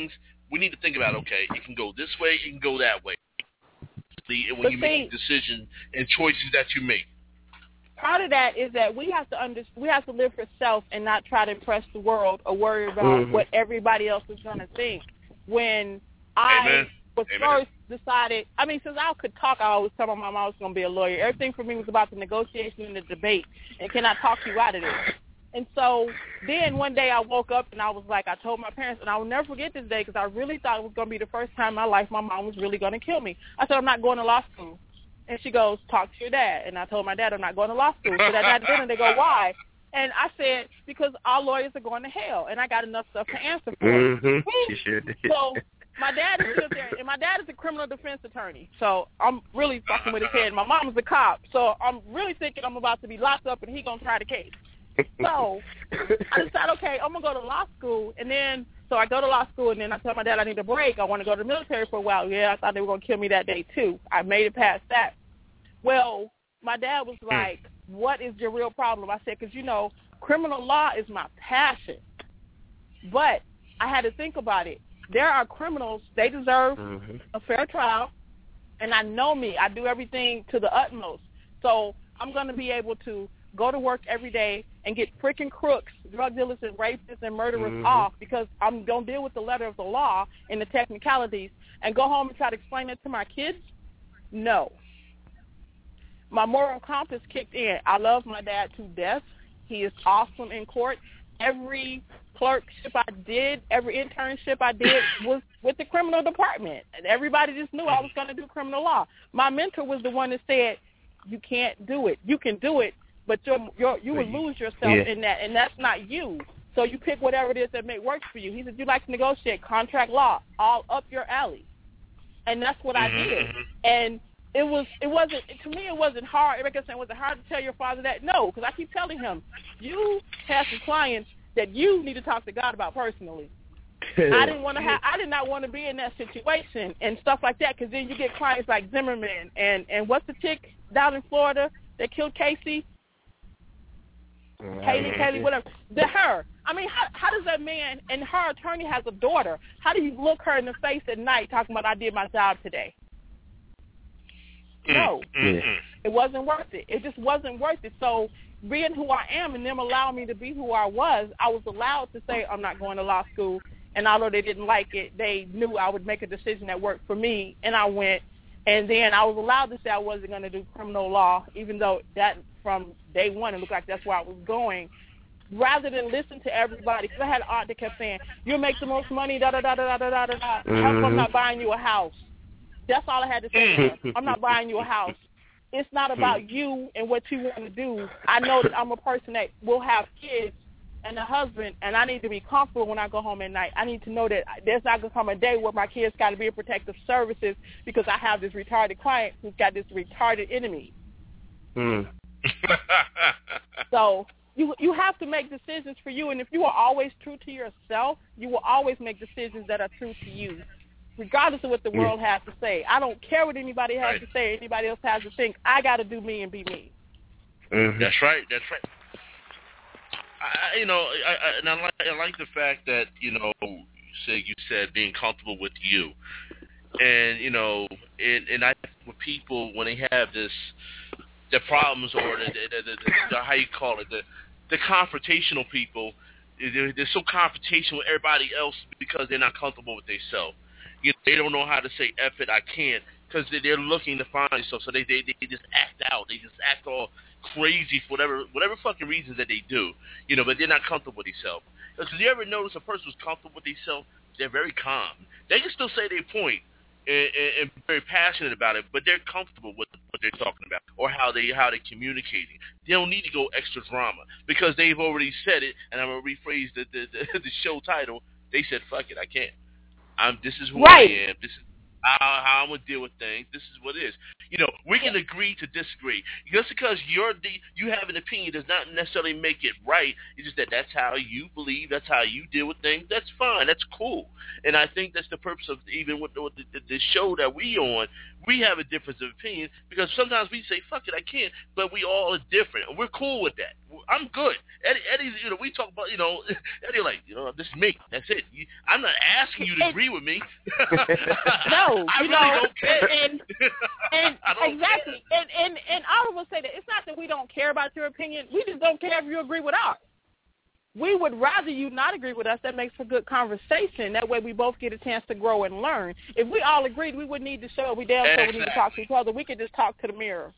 we need to think about, okay, it can go this way, it can go that way. When you make decisions and choices that you make. Part of that is that we have to live for self and not try to impress the world or worry about what everybody else is going to think. When I first decided, since I could talk, I always tell my mom I was going to be a lawyer. Everything for me was about the negotiation and the debate, and can I talk you out of this? And so then one day I woke up and I was like, I told my parents, and I will never forget this day because I really thought it was going to be the first time in my life my mom was really going to kill me. I said, I'm not going to law school. And she goes, talk to your dad. And I told my dad I'm not going to law school. So that night dinner, they go, why? And I said, because all lawyers are going to hell, and I got enough stuff to answer for. She sure did. So my dad is still there, and my dad is a criminal defense attorney. So I'm really fucking with his head. My mom is a cop, so I'm really thinking I'm about to be locked up, and he's going to try the case. So I decided, okay, I'm going to go to law school, and then so I go to law school, and then I tell my dad I need a break. I want to go to the military for a while. Yeah, I thought they were going to kill me that day, too. I made it past that. Well, my dad was like, what is your real problem? I said, because, criminal law is my passion. But I had to think about it. There are criminals. They deserve a fair trial, and I know me. I do everything to the utmost. So I'm going to be able to go to work every day and get freaking crooks, drug dealers and rapists and murderers off because I'm going to deal with the letter of the law and the technicalities and go home and try to explain it to my kids? No. My moral compass kicked in. I love my dad to death. He is awesome in court. Every clerkship I did, every internship I did was with the criminal department. And everybody just knew I was going to do criminal law. My mentor was the one that said, you can't do it. You can do it, but you would lose yourself in that, and that's not you. So you pick whatever it is that may work for you. He said, you like to negotiate, contract law, all up your alley. And that's what I did. And it wasn't hard. Eric said, was it hard to tell your father that? No, because I keep telling him, you have some clients that you need to talk to God about personally. I did not want to be in that situation and stuff like that, because then you get clients like Zimmerman and what's the chick down in Florida that killed Casey? Kaylee, whatever. Her. How does that man, and her attorney has a daughter, how do you look her in the face at night talking about I did my job today? No. It wasn't worth it. It just wasn't worth it. So being who I am and them allowing me to be who I was allowed to say I'm not going to law school. And although they didn't like it, they knew I would make a decision that worked for me, and I went. And then I was allowed to say I wasn't going to do criminal law, even though that from day one it looked like that's where I was going, rather than listen to everybody. Because I had an aunt that kept saying, you'll make the most money, da-da-da-da-da-da-da-da. How come I'm not buying you a house? That's all I had to say to her. I'm not buying you a house. It's not about you and what you want to do. I know that I'm a person that will have kids and a husband, and I need to be comfortable when I go home at night. I need to know that there's not going to come a day where my kids got to be in protective services because I have this retarded client who's got this retarded enemy. So you have to make decisions for you, and if you are always true to yourself, you will always make decisions that are true to you, regardless of what the world has to say. I don't care what anybody has to say, anybody else has to think. I got to do me and be me. That's right. I like the fact that you said being comfortable with you, and and I with people when they have the problems or the how you call it the confrontational people, they're so confrontational with everybody else because they're not comfortable with themselves. They don't know how to say F it, I can't, because they're looking to find themselves, so they just act out. They just act all crazy for whatever fucking reasons that they do, but they're not comfortable with themselves. Because you ever notice a person who's comfortable with themselves, they're very calm. They can still say their point and very passionate about it, but they're comfortable with what they're talking about or how they're communicating. They don't need to go extra drama because they've already said it, and I'm going to rephrase the show title. They said, fuck it, I can't. This is who I am. This is how I'm going to deal with things. This is what it is. We can agree to disagree. Just because you have an opinion does not necessarily make it right. It's just that's how you believe. That's how you deal with things. That's fine. That's cool. And I think that's the purpose of even with the show that we on. we have a difference of opinion because sometimes we say, fuck it, I can't, but we all are different. And we're cool with that. I'm good. Eddie's, we talk about, Eddie like, this is me. That's it. I'm not asking you to agree with me. No, I really don't care. And exactly. And I would say that it's not that we don't care about your opinion. We just don't care if you agree with ours. We would rather you not agree with us. That makes for good conversation. That way we both get a chance to grow and learn. If we all agreed, we wouldn't need to show. We damn sure we need to talk to each other. We could just talk to the mirror.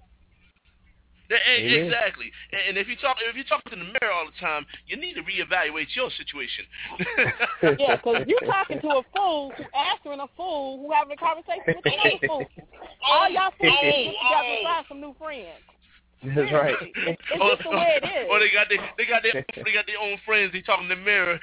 Exactly. And if you talk to the mirror all the time, you need to reevaluate your situation. Yeah, because you're talking to a fool who answering a fool who having a conversation with another fool. All y'all fools get together and find some new friends. That's right. It's just the way it is. Or they got their own friends. They talking to the mirror.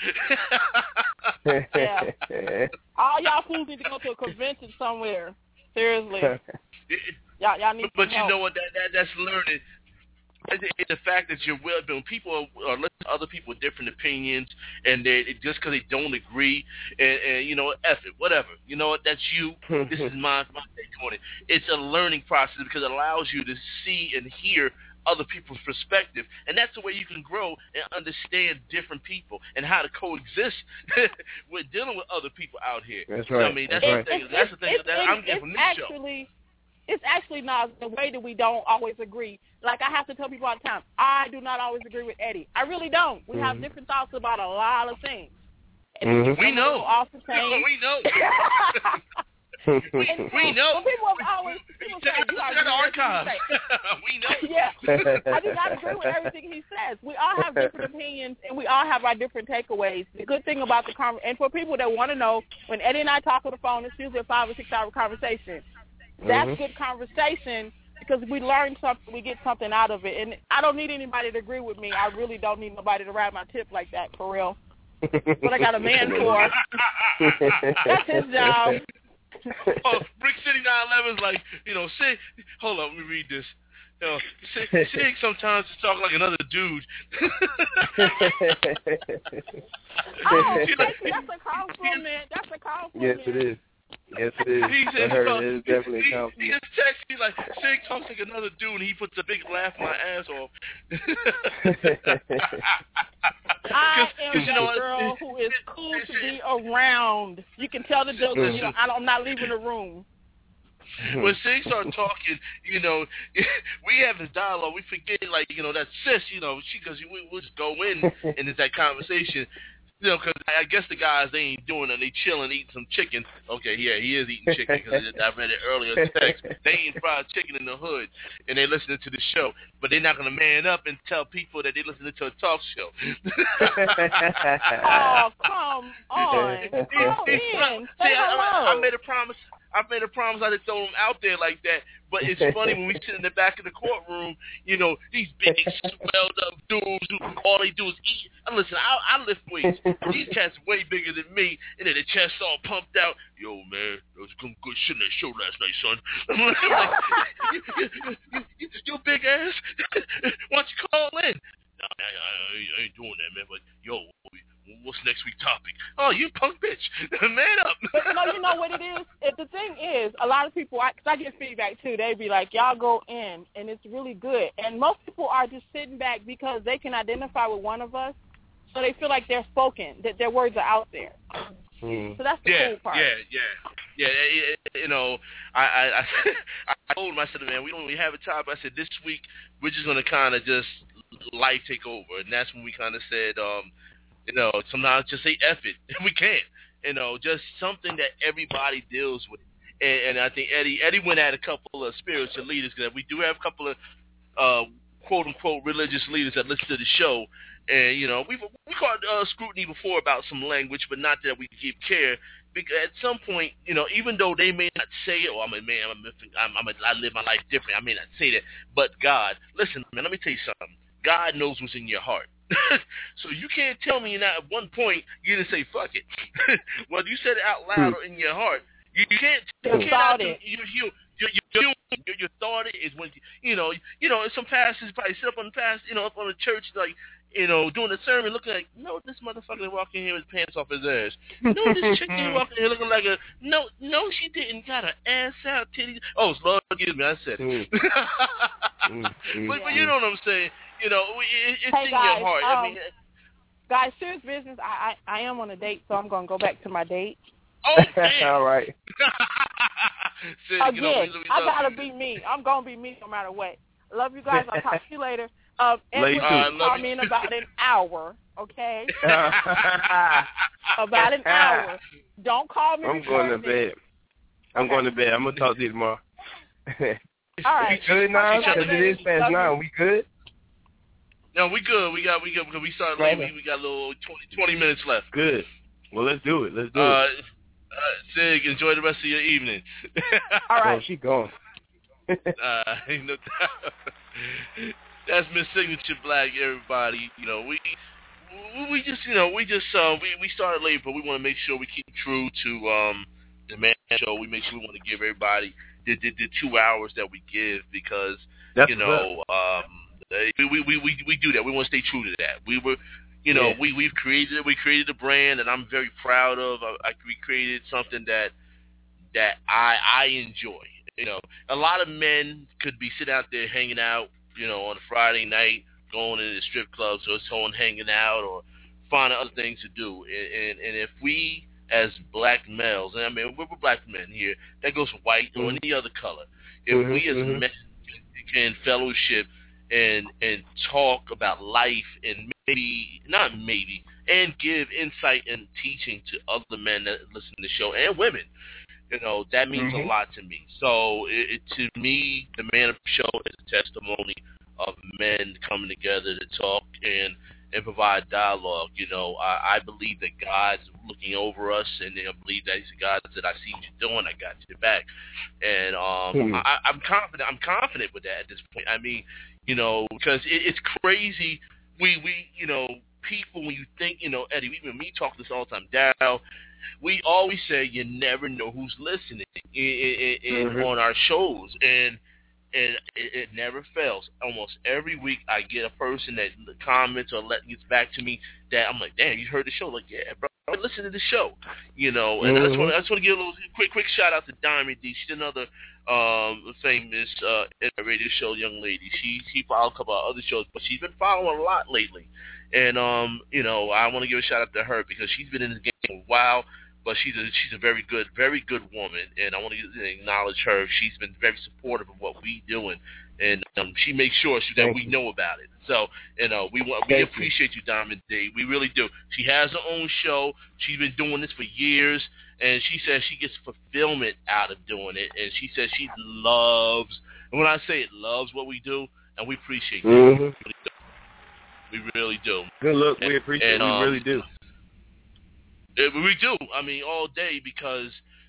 Yeah. All y'all fools need to go to a convention somewhere. Seriously. Y'all need. But help. You know what? That's learning. It's the fact that you're when people are listening to other people with different opinions, and just because they don't agree, and F it, whatever. You know what? That's you. This is my take on it. It's a learning process because it allows you to see and hear other people's perspective, and that's the way you can grow and understand different people and how to coexist with dealing with other people out here. That's right. So, I mean, that's the thing that I'm getting from this show. It's actually not the way that we don't always agree. Like I have to tell people all the time, I do not always agree with Eddie. I really don't. We have different thoughts about a lot of things. And we know. Off the same. We know. we know. People have always say, the archives. We know. Yeah. I do not agree with everything he says. We all have different opinions, and we all have our different takeaways. The good thing about the and for people that want to know, when Eddie and I talk on the phone, it's usually a 5 or 6 hour conversation. That's good conversation because we learn something, we get something out of it. And I don't need anybody to agree with me. I really don't need nobody to ride my tip like that, for real. What I got a man for. That's his job. Brick City 911's like, Sig, hold on, let me read this. Sig sometimes just talk like another dude. That's a compliment. That's a compliment. Yes, it is. Yes, it is. It is definitely a compliment. He just texts me like, Sig talks like another dude, and he puts a big laugh my ass off. I am a girl who is cool to be around. You can tell the jokes. I'm not leaving the room. When Sig started talking, we have this dialogue. We forget, that sis, because we'll just go in, and it's that conversation. Because I guess the guys, they ain't doing it. They chilling, eating some chicken. Okay, yeah, he is eating chicken because I read it earlier in text. They eating fried chicken in the hood, and they listening to the show. But they're not going to man up and tell people that they listening to a talk show. Oh, come on. I made a promise. I didn't throw them out there like that. But it's funny when we sit in the back of the courtroom, these big, swelled up dudes who all they do is eat. And listen, I lift weights. These cats way bigger than me, and then the chest all pumped out. Yo, man, there was some good shit in that show last night, son. I'm like, you big ass. Why don't you call in? No, I ain't doing that, man. But, yo, what's next week's topic? Oh, you punk bitch. Man up. But you know what it is? The thing is, a lot of people, because I get feedback too, they be like, y'all go in, and it's really good. And most people are just sitting back because they can identify with one of us, so they feel like they're spoken, that their words are out there. So that's the cool part. Yeah. I told him, I said, man, we don't really have a topic. I said, this week, we're just going to kind of just life take over. And that's when we kind of said, sometimes just say F it. We can't. Just something that everybody deals with. And I think Eddie went at a couple of spiritual leaders because we do have a couple of quote-unquote religious leaders that listen to the show. And, we caught scrutiny before about some language, but not that we give care. Because at some point, even though they may not say it, I live my life different. I may not say that. But God, listen, man, let me tell you something. God knows what's in your heart. So you can't tell me that at one point you didn't say fuck it. Well, you said it out loud or in your heart. You can't. Your thought is when some pastors probably sit up on the up on the church like doing the sermon, looking like, no, this motherfucker walked in here with his pants off his ass. No, this chick didn't walk in here looking like no, she didn't. Got her ass out, titties. Oh, Lord, excuse me, I said it. But you know what I'm saying? It's in your heart. I mean, guys, serious business. I am on a date, so I'm gonna go back to my date. Oh, damn. All right. Again, I gotta be me. I'm gonna be me no matter what. Love you guys. I'll talk to you later. Edwin, call me in about an hour, okay? About an hour. Don't call me. I'm going to bed. I'm going to bed. I'm going to talk to you tomorrow. All right. We good now? Because it is past 9. We good? No, we good. We got because we started late. We got a little 20 minutes left. Good. Well, let's do it. Let's do it. Sig, enjoy the rest of your evening. All right. Oh, she gone. Ain't no doubt. That's Miss Signature Black, everybody. We started late, but we want to make sure we keep true to the man show. We make sure we want to give everybody the 2 hours that we give because we do that. We want to stay true to that. We created a brand that I'm very proud of. We created something that I enjoy. A lot of men could be sitting out there hanging out, on a Friday night, going to the strip clubs or someone hanging out or finding other things to do. And if we, as black males, and I mean, we're black men here, that goes for white or any other color, if we as men can fellowship and talk about life and and give insight and teaching to other men that listen to the show and women, that means a lot to me. So to me, the Man Up Show is a testimony of men coming together to talk and provide dialogue. I believe that God's looking over us, and I believe that He's God that I see what you're doing. I got your back, and I'm confident. I'm confident with that at this point. I mean, because it's crazy. We people, when you think, Eddie, even me talk this all the time, Dow, we always say you never know who's listening on our shows, and it never fails. Almost every week I get a person that comments or gets back to me that I'm like, damn, you heard the show? Like, yeah, bro, listen to the show, and I just want to give a little quick shout out to Diamond D. She's another famous radio show young lady. She followed a couple of other shows, but she's been following a lot lately. And I want to give a shout out to her because she's been in the game for a while, but she's a very good woman, and I want to acknowledge her. She's been very supportive of what we doing, and she makes sure that we know about it. So we appreciate you, Diamond D. We really do. She has her own show. She's been doing this for years, and she says she gets fulfillment out of doing it, and she says she loves. And when I say it, loves what we do, and we appreciate that. We really do. Good look. We appreciate it. We really do. We do. I mean, all day because,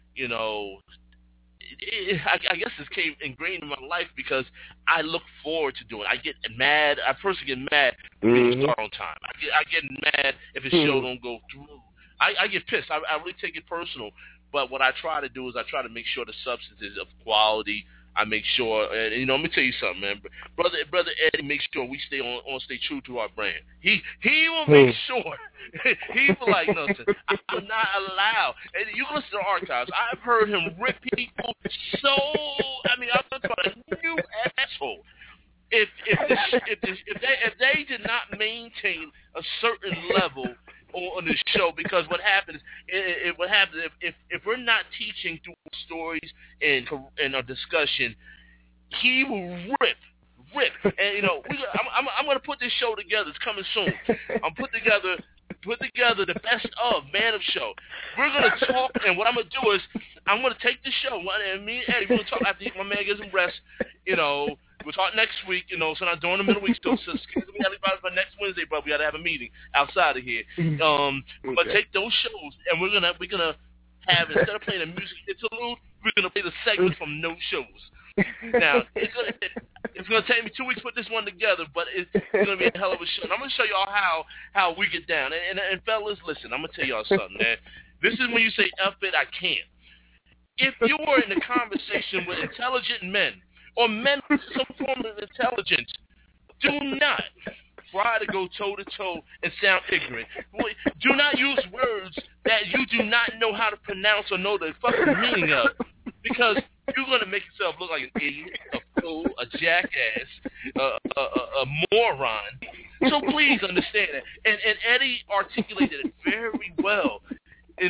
I guess this came ingrained in my life because I look forward to doing it. I get mad. I personally get mad when people start on time. I get mad if a show don't go through. I get pissed. I really take it personal. But what I try to do is I try to make sure the substance is of quality. I make sure, and let me tell you something, man. Brother Eddie makes sure we stay true to our brand. He will make sure. He will like, no, I will not allow. And you can listen to the archives. I've heard him rip people so. I mean, I'm talking about you asshole. If they did not maintain a certain level on the show, because what happens if we're not teaching through stories and our discussion, he will rip. And I'm going to put this show together. It's coming soon. I'm put together the best of Man Up Show. We're going to talk, and what I'm going to do is I'm going to take the show, and me and Eddie, we're going to talk after my man gets some rest. We'll talk next week, so not during the middle of the week. So we got everybody for next Wednesday, but we got to have a meeting outside of here. But take those shows, and we're gonna have, instead of playing a music interlude, we're gonna play the segment from no shows. Now it's gonna take me 2 weeks to put this one together, but it's gonna be a hell of a show. And I'm gonna show y'all how we get down. And fellas, listen, I'm gonna tell y'all something, man. This is when you say F it, I can't. If you were in a conversation with intelligent men, or men with some form of intelligence, do not try to go toe-to-toe and sound ignorant. Do not use words that you do not know how to pronounce or know the fucking meaning of, because you're going to make yourself look like an idiot, a fool, a jackass, a moron. So please understand that. And Eddie articulated it very well. And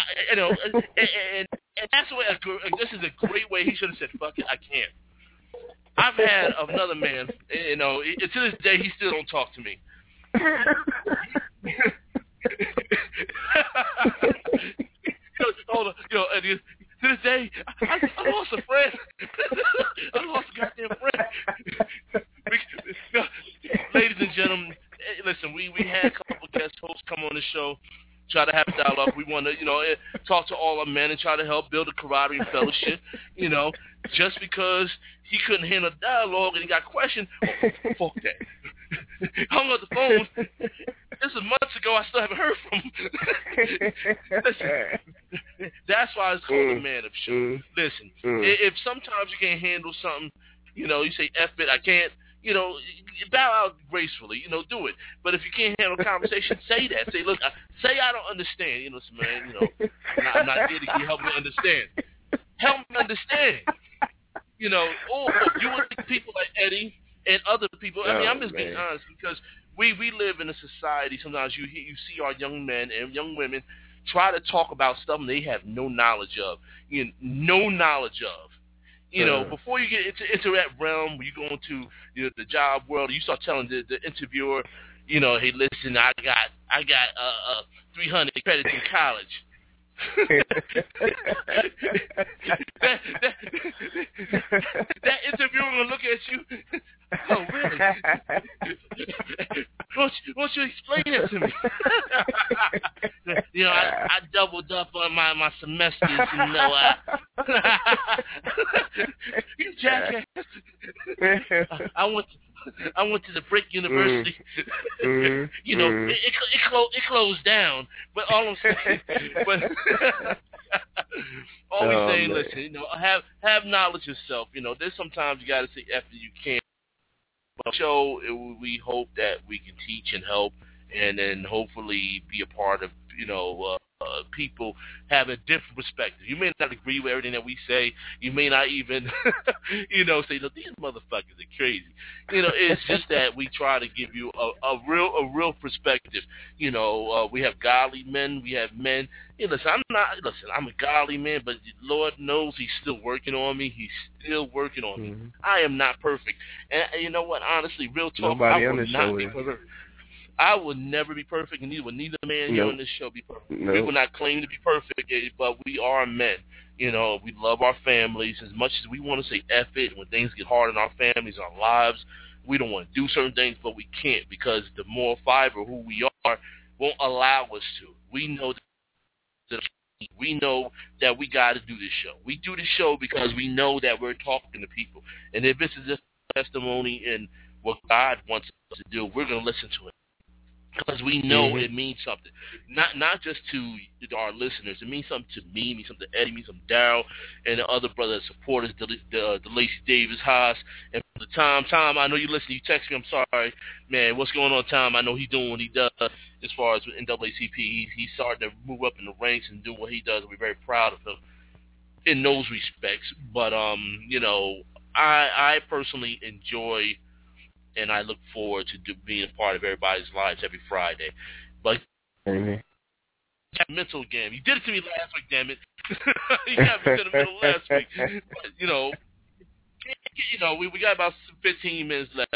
that's the way. This is a great way. He should have said, "Fuck it, I can't." I've had another man, to this day, he still don't talk to me. And to this day, I lost a friend. I lost a goddamn friend. Ladies and gentlemen, listen, we had a couple guest hosts come on the show, try to have a dialogue. We want to, talk to all our men and try to help build a camaraderie and fellowship. Just because he couldn't handle dialogue and he got questioned, fuck that. Hung up the phone. This is months ago. I still haven't heard from him. Listen, that's why it's called a man-up show. Listen, if sometimes you can't handle something, you say, F it, I can't, bow out gracefully, do it. But if you can't handle a conversation, say that. Say, look, say I don't understand. Listen, man, I'm not here to help me understand. Help me understand. You would think people like Eddie and other people. I mean, I'm just being honest, because we live in a society. Sometimes you see our young men and young women try to talk about stuff they have no knowledge of. No knowledge of. Before you get into that realm, where you go into the job world, you start telling the interviewer, hey, listen, I got 300 credits in college. that interviewer will look at you. Oh, really? Won't you explain it to me? I doubled up on my semesters. You jackass. I went to the Brick University. It closed down. But all I'm saying, listen, have knowledge yourself. There's sometimes you got to say after you can. But we hope that we can teach and help, and then hopefully be a part of people have a different perspective. You may not agree with everything that we say. You may not even, say, look, these motherfuckers are crazy. It's just that we try to give you a real perspective. We have godly men. We have men. I'm a godly man, but Lord knows He's still working on me. He's still working on me. I am not perfect. And you know what? Honestly, real talk, I will not be perfect. I will never be perfect, and neither man here on this show be perfect. We will not claim to be perfect, but we are men. We love our families as much as we want to say F it. When things get hard in our families, our lives, we don't want to do certain things, but we can't, because the moral fiber, who we are, won't allow us to. We know that we got to do this show. We do this show because we know that we're talking to people. And if this is just testimony in what God wants us to do, we're going to listen to it. Because we know it means something, not just to our listeners. It means something to me, it means something to Eddie, it means something to Daryl, and the other brothers, supporters, the Lacey Davis, Haas, and the Tom, I know you listen. You text me. I'm sorry, man. What's going on, Tom? I know he's doing what he does as far as with NAACP. He's starting to move up in the ranks and do what he does. We're very proud of him in those respects. But I personally enjoy. And I look forward to being a part of everybody's lives every Friday. But mental game. You did it to me last week, damn it. You got me to the middle last week. But, we got about 15 minutes left.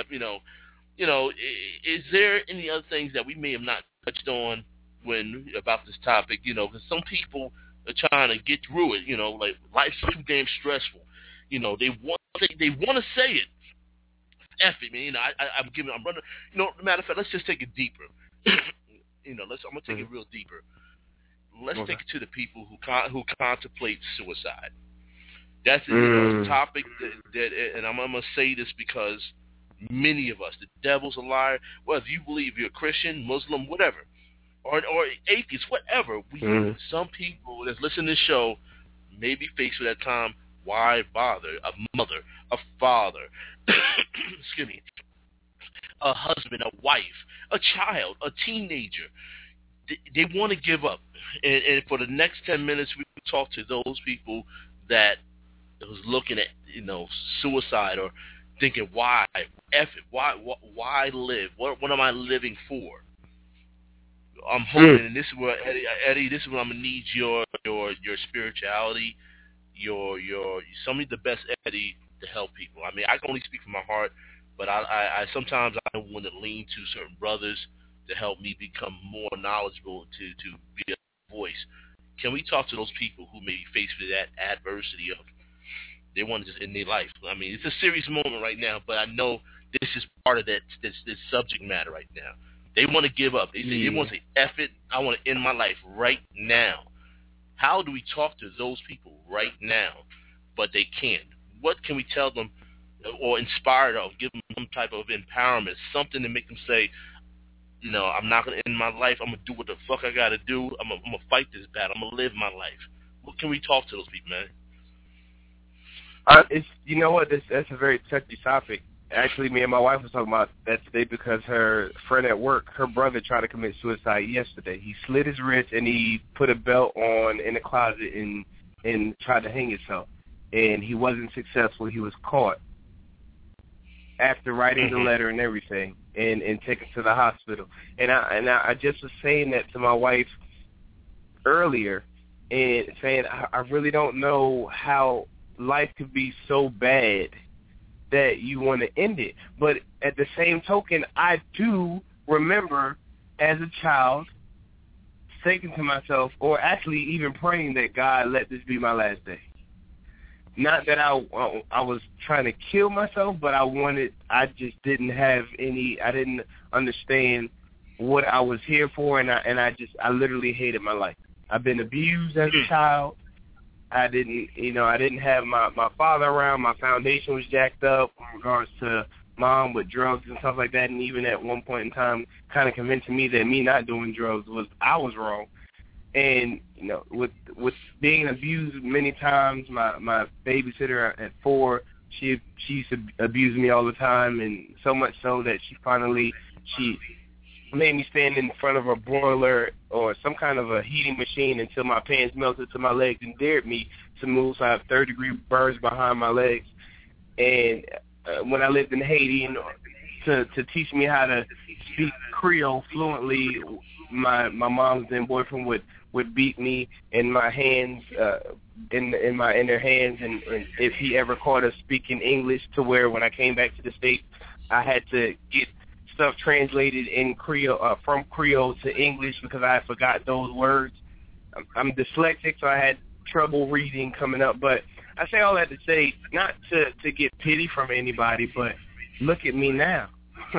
Is there any other things that we may have not touched on about this topic? Because some people are trying to get through it. Like life's too damn stressful. They want to say it. F it, man. I'm running. Matter of fact, let's just take it deeper. I'm gonna take it real deeper. Let's take it to the people who contemplate suicide. That's a topic that, and I'm gonna say this because many of us, the devil's a liar. Whether you believe you're a Christian, Muslim, whatever, or atheist, whatever, some people that's listening to this show may be faced with that time. Why bother? A mother, a father, excuse me, a husband, a wife, a child, a teenager. They want to give up. And for the next 10 minutes, we talk to those people that was looking at, suicide or thinking, why live? What am I living for? I'm hoping, and this is where Eddie, this is where I'm gonna need your spirituality, your some of the best Eddie to help people. I mean, I can only speak from my heart, but I sometimes I want to lean to certain brothers to help me become more knowledgeable to be a voice. Can we talk to those people who may be faced with that adversity of they want to just end their life? I mean, it's a serious moment right now, but I know this is part of this subject matter right now. They want to give up. They want to say, F it, I want to end my life right now. How do we talk to those people right now, but they can't? What can we tell them or inspire them, give them some type of empowerment, something to make them say, I'm not going to end my life. I'm going to do what the fuck I got to do. I'm going to fight this battle. I'm going to live my life. What can we talk to those people, man? You know what? That's a very touchy topic. Actually, me and my wife was talking about that today because her friend at work, her brother tried to commit suicide yesterday. He slit his wrist and he put a belt on in the closet and tried to hang himself. And he wasn't successful. He was caught after writing the letter and everything and taken to the hospital. And I just was saying that to my wife earlier and saying I really don't know how life could be so bad that you want to end it. But at the same token, I do remember as a child thinking to myself, or actually even praying that God, let this be my last day. Not that I was trying to kill myself, but I just didn't I didn't understand what I was here for, and I literally hated my life. I've been abused as a child. I didn't have my father around. My foundation was jacked up in regards to mom with drugs and stuff like that. And even at one point in time, kind of convincing me that me not doing drugs I was wrong. And with being abused many times, my babysitter at 4, she used to abuse me all the time, and so much so that she made me stand in front of a broiler or some kind of a heating machine until my pants melted to my legs and dared me to move. So I have 3rd-degree burns behind my legs. And when I lived in Haiti, to teach me how to speak Creole fluently, my mom's then boyfriend would beat me in my hands, in my inner hands, and if he ever caught us speaking English, to where when I came back to the States, I had to get stuff translated in Creole from Creole to English because I forgot those words. I'm dyslexic, so I had trouble reading coming up. But I say all that to say, not to get pity from anybody, but look at me now.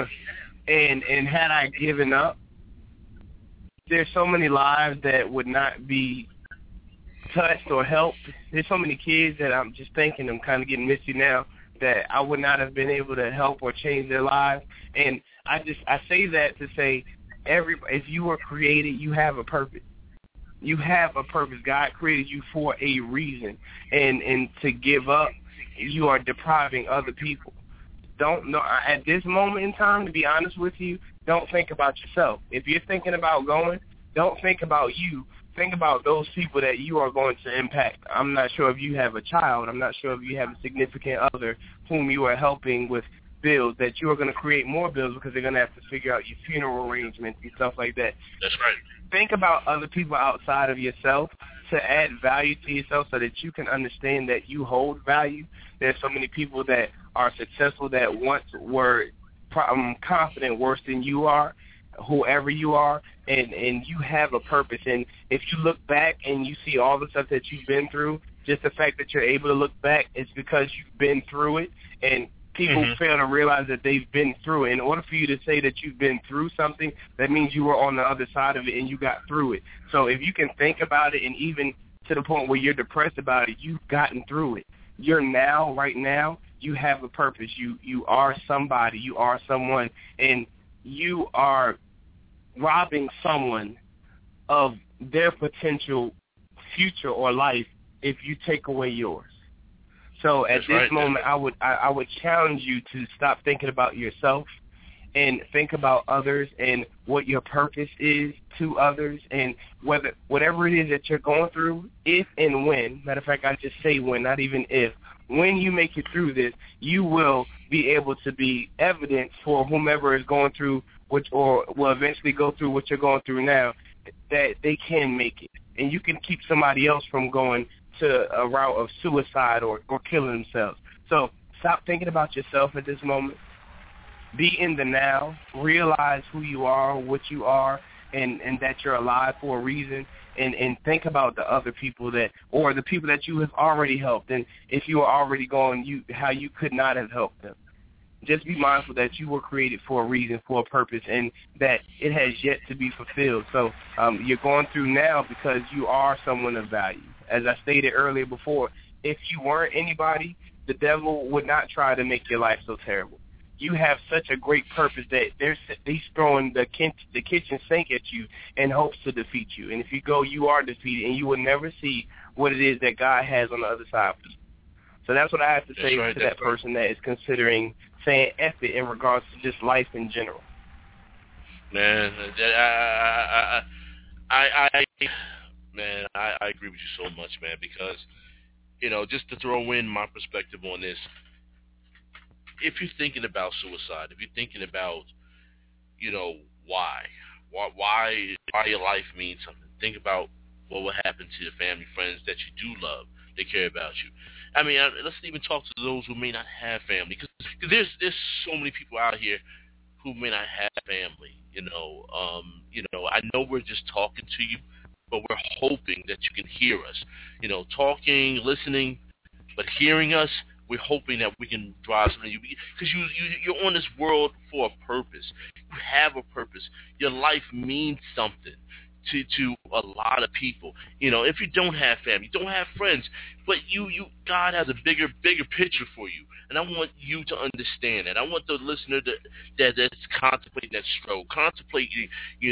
and had I given up, there's so many lives that would not be touched or helped. There's so many kids that I'm just thinking, I'm kind of getting misty now, that I would not have been able to help or change their lives. And I say that to say, if you were created, you have a purpose. You have a purpose. God created you for a reason. And to give up, you are depriving other people. Don't know at this moment in time, to be honest with you, don't think about yourself. If you're thinking about going, don't think about you. Think about those people that you are going to impact. I'm not sure if you have a child. I'm not sure if you have a significant other whom you are helping with bills, that you are going to create more bills because they're going to have to figure out your funeral arrangements and stuff like that. That's right. Think about other people outside of yourself to add value to yourself so that you can understand that you hold value. There's so many people that are successful that once were confident worse than you are, whoever you are, and you have a purpose. And if you look back and you see all the stuff that you've been through, just the fact that you're able to look back is because you've been through it. And people fail to realize that they've been through it. In order for you to say that you've been through something, that means you were on the other side of it and you got through it. So if you can think about it, and even to the point where you're depressed about it, you've gotten through it. You're now, right now, you have a purpose. You are somebody. You are someone. And you are robbing someone of their potential future or life if you take away yours. So at this moment, I would challenge you to stop thinking about yourself and think about others and what your purpose is to others, and whatever it is that you're going through, if and when, matter of fact, I just say when, not even if, when you make it through this, you will be able to be evidence for whomever is going through or will eventually go through what you're going through now, that they can make it. And you can keep somebody else from going to a route of suicide or killing themselves. So stop thinking about yourself at this moment. Be in the now. Realize who you are, what you are, and that you're alive for a reason. And think about the other people or the people that you have already helped. And if you are already gone, how you could not have helped them. Just be mindful that you were created for a reason, for a purpose, and that it has yet to be fulfilled. So you're going through now because you are someone of value. As I stated earlier before, if you weren't anybody, the devil would not try to make your life so terrible. You have such a great purpose that he's throwing the kitchen sink at you in hopes to defeat you. And if you go, you are defeated, and you will never see what it is that God has on the other side of you. So that's what I have to say to that person that is considering saying F it in regards to just life in general. Man, I agree with you so much, man, because, just to throw in my perspective on this, if you're thinking about suicide, if you're thinking about, why your life means something, think about what will happen to your family, friends that you do love, they care about you. I mean, let's even talk to those who may not have family, because there's so many people out here who may not have family. I know we're just talking to you, but we're hoping that you can hear us. Talking, listening, but hearing us, we're hoping that we can drive something. Because you're on this world for a purpose. You have a purpose. Your life means something to a lot of people. If you don't have family, you don't have friends, but God has a bigger picture for you. And I want you to understand that. I want the listener that's contemplating that struggle, contemplating,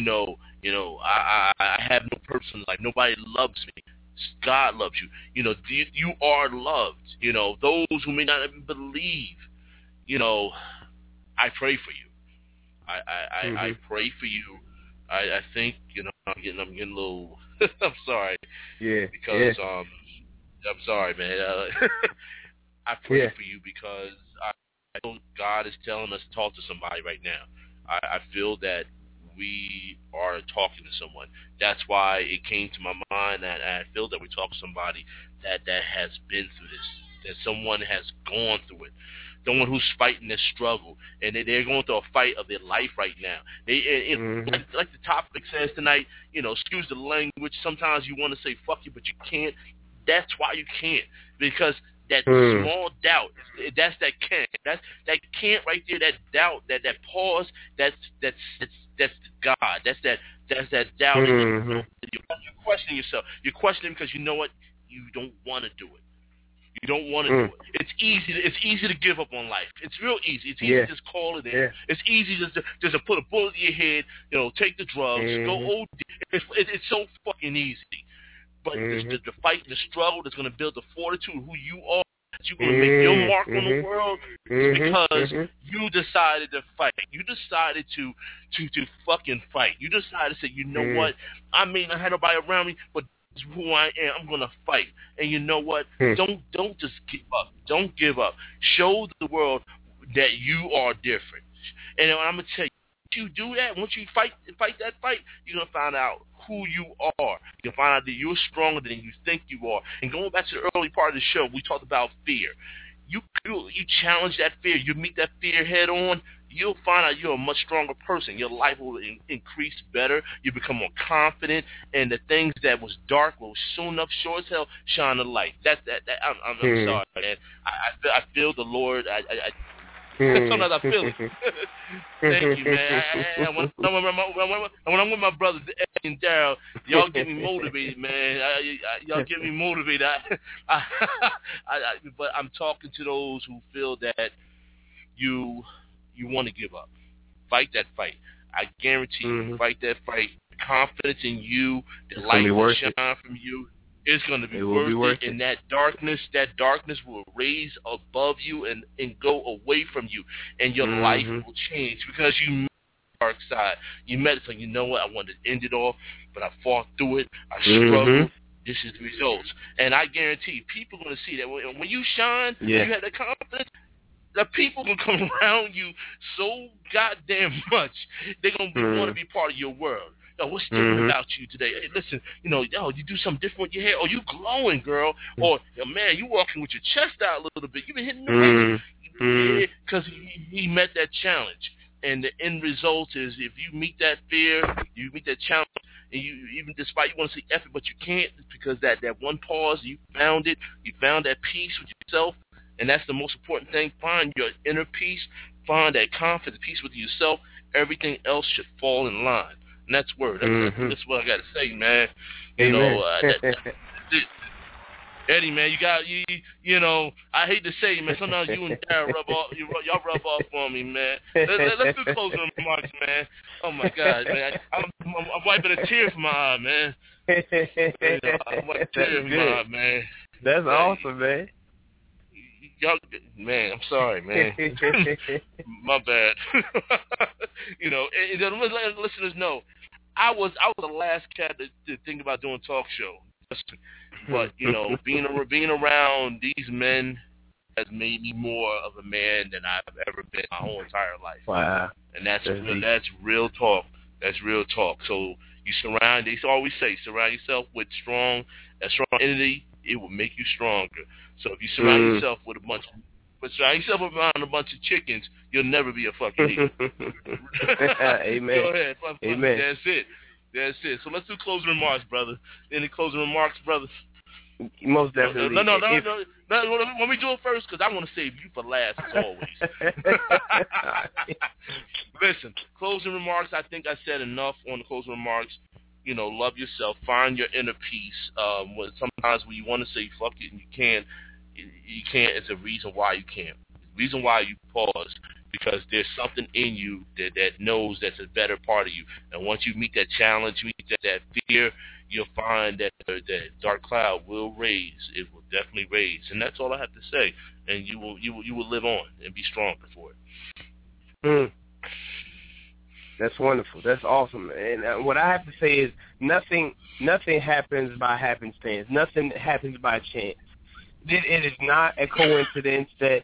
I have no purpose in life. Nobody loves me. God loves you. You are loved. Those who may not even believe, I pray for you. I pray for you. I think, I'm getting a little, I'm sorry. Yeah. Because, I'm sorry, man. I pray for you because I know God is telling us to talk to somebody right now. I feel that we are talking to someone. That's why it came to my mind that I feel that we talk to somebody that has been through this, that someone has gone through it, someone who's fighting this struggle, and they're going through a fight of their life right now. Like the topic says tonight, excuse the language, sometimes you want to say fuck you, but you can't. That's why you can't, because that small doubt, that's that can't. That's that can't right there, that doubt, that pause, that's God. That's that doubt. You're questioning yourself. You're questioning because you know what? You don't want to do it. You don't want to do it. It's easy to give up on life. It's real easy. It's easy to just call it in. Yeah. It's easy just to put a bullet in your head, take the drugs, go OD. It's so fucking easy. But the fight, the struggle that's going to build the fortitude of who you are, that you're going to make your mark on the world, is because you decided to fight. You decided to fucking fight. You decided to say, you know what? I may not have nobody around me, but this is who I am. I'm going to fight. And you know what? Don't just give up. Don't give up. Show the world that you are different. And I'm going to tell you, you do that, once you fight that fight, you're going to find out who you are. You'll find out that you're stronger than you think you are. And going back to the early part of the show, we talked about fear. You challenge that fear. You meet that fear head on, you'll find out you're a much stronger person. Your life will increase better. You become more confident, and the things that was dark will soon enough, sure as hell, shine a light. I'm sorry, man. I feel the Lord. Sometimes I feel it. Thank you, man. When I'm with my brothers, Eddie and Daryl, y'all get me motivated, man. Y'all get me motivated. But I'm talking to those who feel that you want to give up. Fight that fight. I guarantee you, fight that fight. Confidence in you, the light will shine from you. It's going to be worth it, and that darkness will raise above you and go away from you, and your life will change because you met the dark side. You met it, so you know what? I wanted to end it off, but I fought through it. I struggled. This is the results, and I guarantee people are going to see that when you shine, you have the confidence. The people will come around you so goddamn much. They're going to want to be part of your world. Yo, what's different about you today? Hey, listen, you do something different with your hair. Oh, you glowing, girl. Or, man, you walking with your chest out a little bit. You've been hitting the weight. Yeah, because he met that challenge. And the end result is if you meet that fear, you meet that challenge, and you even despite you want to see effort, but you can't because that one pause, you found it. You found that peace with yourself. And that's the most important thing. Find your inner peace. Find that confidence, peace with yourself. Everything else should fall in line. And that's word. That's what I got to say, man. Eddie, man, I hate to say, man, sometimes you and Darren y'all rub off on me, man. Let's do closing remarks, man. Oh, my God, man. I'm wiping a tear from my eye, man. I'm wiping a tear from my eye, man. That's awesome, man. Y'all, man, I'm sorry, man. My bad. And let listeners know, I was the last cat to think about doing talk show. But being around these men has made me more of a man than I've ever been my whole entire life. Wow. And that's real talk. That's real talk. So they always say, surround yourself with a strong entity. It will make you stronger. So if you surround yourself with around a bunch of chickens, you'll never be a fucking eater. Amen. Go ahead. Amen. That's it. So let's do closing remarks, brother. Any closing remarks, brothers? Most definitely. No. Let me do it first because I want to save you for last as always. Listen, closing remarks. I think I said enough on the closing remarks. Love yourself. Find your inner peace. Sometimes when you want to say fuck it and you can't, it's a reason why you can't. It's the reason why you pause, because there's something in you that knows that's a better part of you. And once you meet that challenge, you meet that fear, you'll find that dark cloud will raise. It will definitely raise. And that's all I have to say. And you will live on and be stronger for it. That's wonderful. That's awesome. And what I have to say is nothing happens by happenstance. Nothing happens by chance. It is not a coincidence that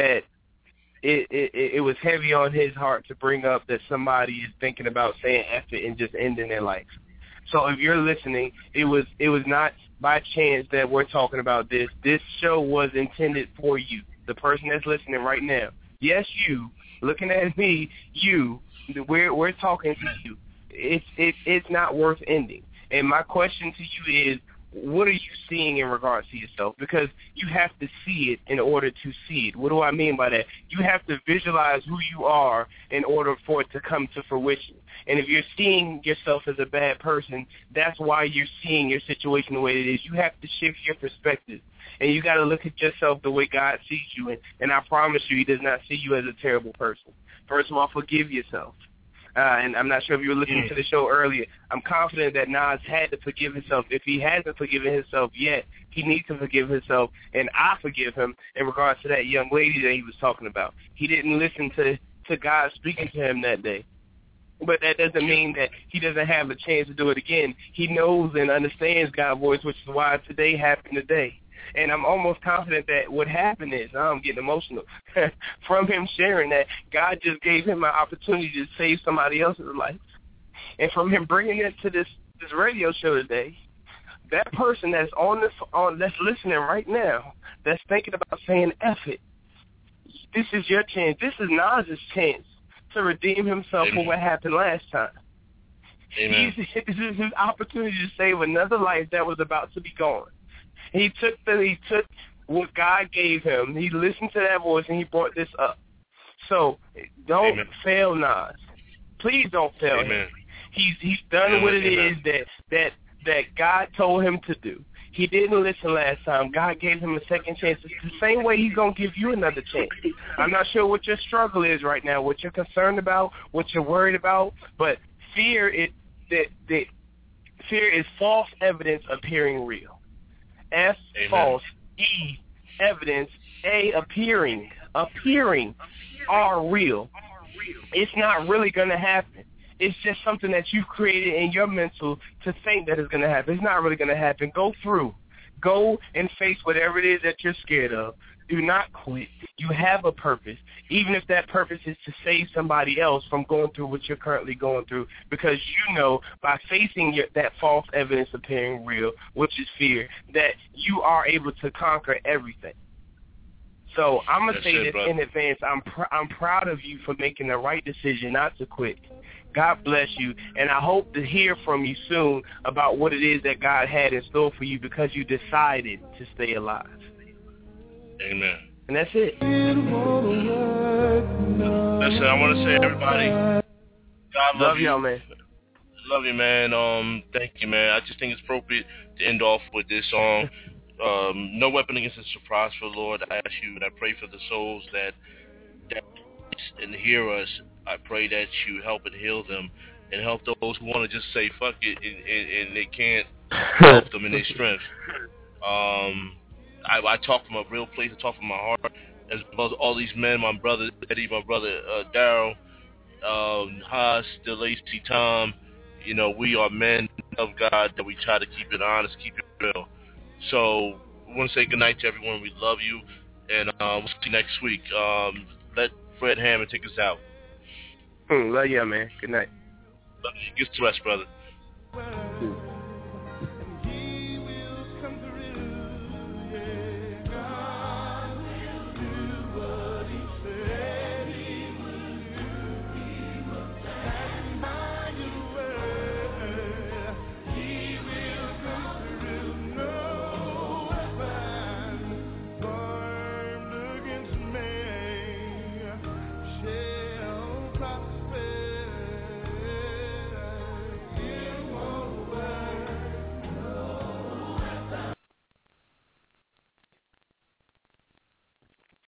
it was heavy on his heart to bring up that somebody is thinking about saying F it and just ending their life. So if you're listening, it was not by chance that we're talking about this. This show was intended for you, the person that's listening right now. Yes, you, looking at me, you. We're talking to you. It's not worth ending. And my question to you is, what are you seeing in regards to yourself? Because you have to see it in order to see it. What do I mean by that? You have to visualize who you are in order for it to come to fruition. And if you're seeing yourself as a bad person, that's why you're seeing your situation the way it is. You have to shift your perspective. And you got to look at yourself the way God sees you. And I promise you, he does not see you as a terrible person. First of all, forgive yourself. And I'm not sure if you were listening to the show earlier. I'm confident that Nas had to forgive himself. If he hasn't forgiven himself yet, he needs to forgive himself. And I forgive him in regards to that young lady that he was talking about. He didn't listen to God speaking to him that day. But that doesn't mean that he doesn't have a chance to do it again. He knows and understands God's voice, which is why today happened today. And I'm almost confident that what happened is, I'm getting emotional, from him sharing that God just gave him an opportunity to save somebody else's life. And from him bringing it to this radio show today, that person that's that's listening right now, that's thinking about saying F it, this is your chance. This is Nas's chance to redeem himself for what happened last time. This is his opportunity to save another life that was about to be gone. He took what God gave him. He listened to that voice, and he brought this up. So don't fail Nas. Please don't fail him. He's done what it is that God told him to do. He didn't listen last time. God gave him a second chance. It's the same way he's going to give you another chance. I'm not sure what your struggle is right now, what you're concerned about, what you're worried about, but fear is false evidence appearing real. F, Amen. false, E, evidence, A, appearing, R, real. It's not really going to happen. It's just something that you've created in your mental to think that it's going to happen. It's not really going to happen. Go through. Go and face whatever it is that you're scared of. Do not quit. You have a purpose, even if that purpose is to save somebody else from going through what you're currently going through, because you know by facing that false evidence appearing real, which is fear, that you are able to conquer everything. So I'm going to say this in advance. I'm proud of you for making the right decision not to quit. God bless you, and I hope to hear from you soon about what it is that God had in store for you because you decided to stay alive. Amen. And that's it. Listen, I want to say, everybody, God love you. Y'all, man. Love you, man. Thank you, man. I just think it's appropriate to end off with this song. No weapon against us shall prosper, Lord. I ask you, and I pray for the souls that and hear us. I pray that you help and heal them, and help those who want to just say fuck it and they can't help them in their strength. I talk from a real place. I talk from my heart. As well as all these men, my brother Eddie, my brother Daryl, Haas, DeLacy, Tom. You know, we are men of God that we try to keep it honest, keep it real. So I want to say good night to everyone. We love you, and we'll see you next week. Let Fred Hammond take us out. Love you, man. Good night. Get to rest, brother.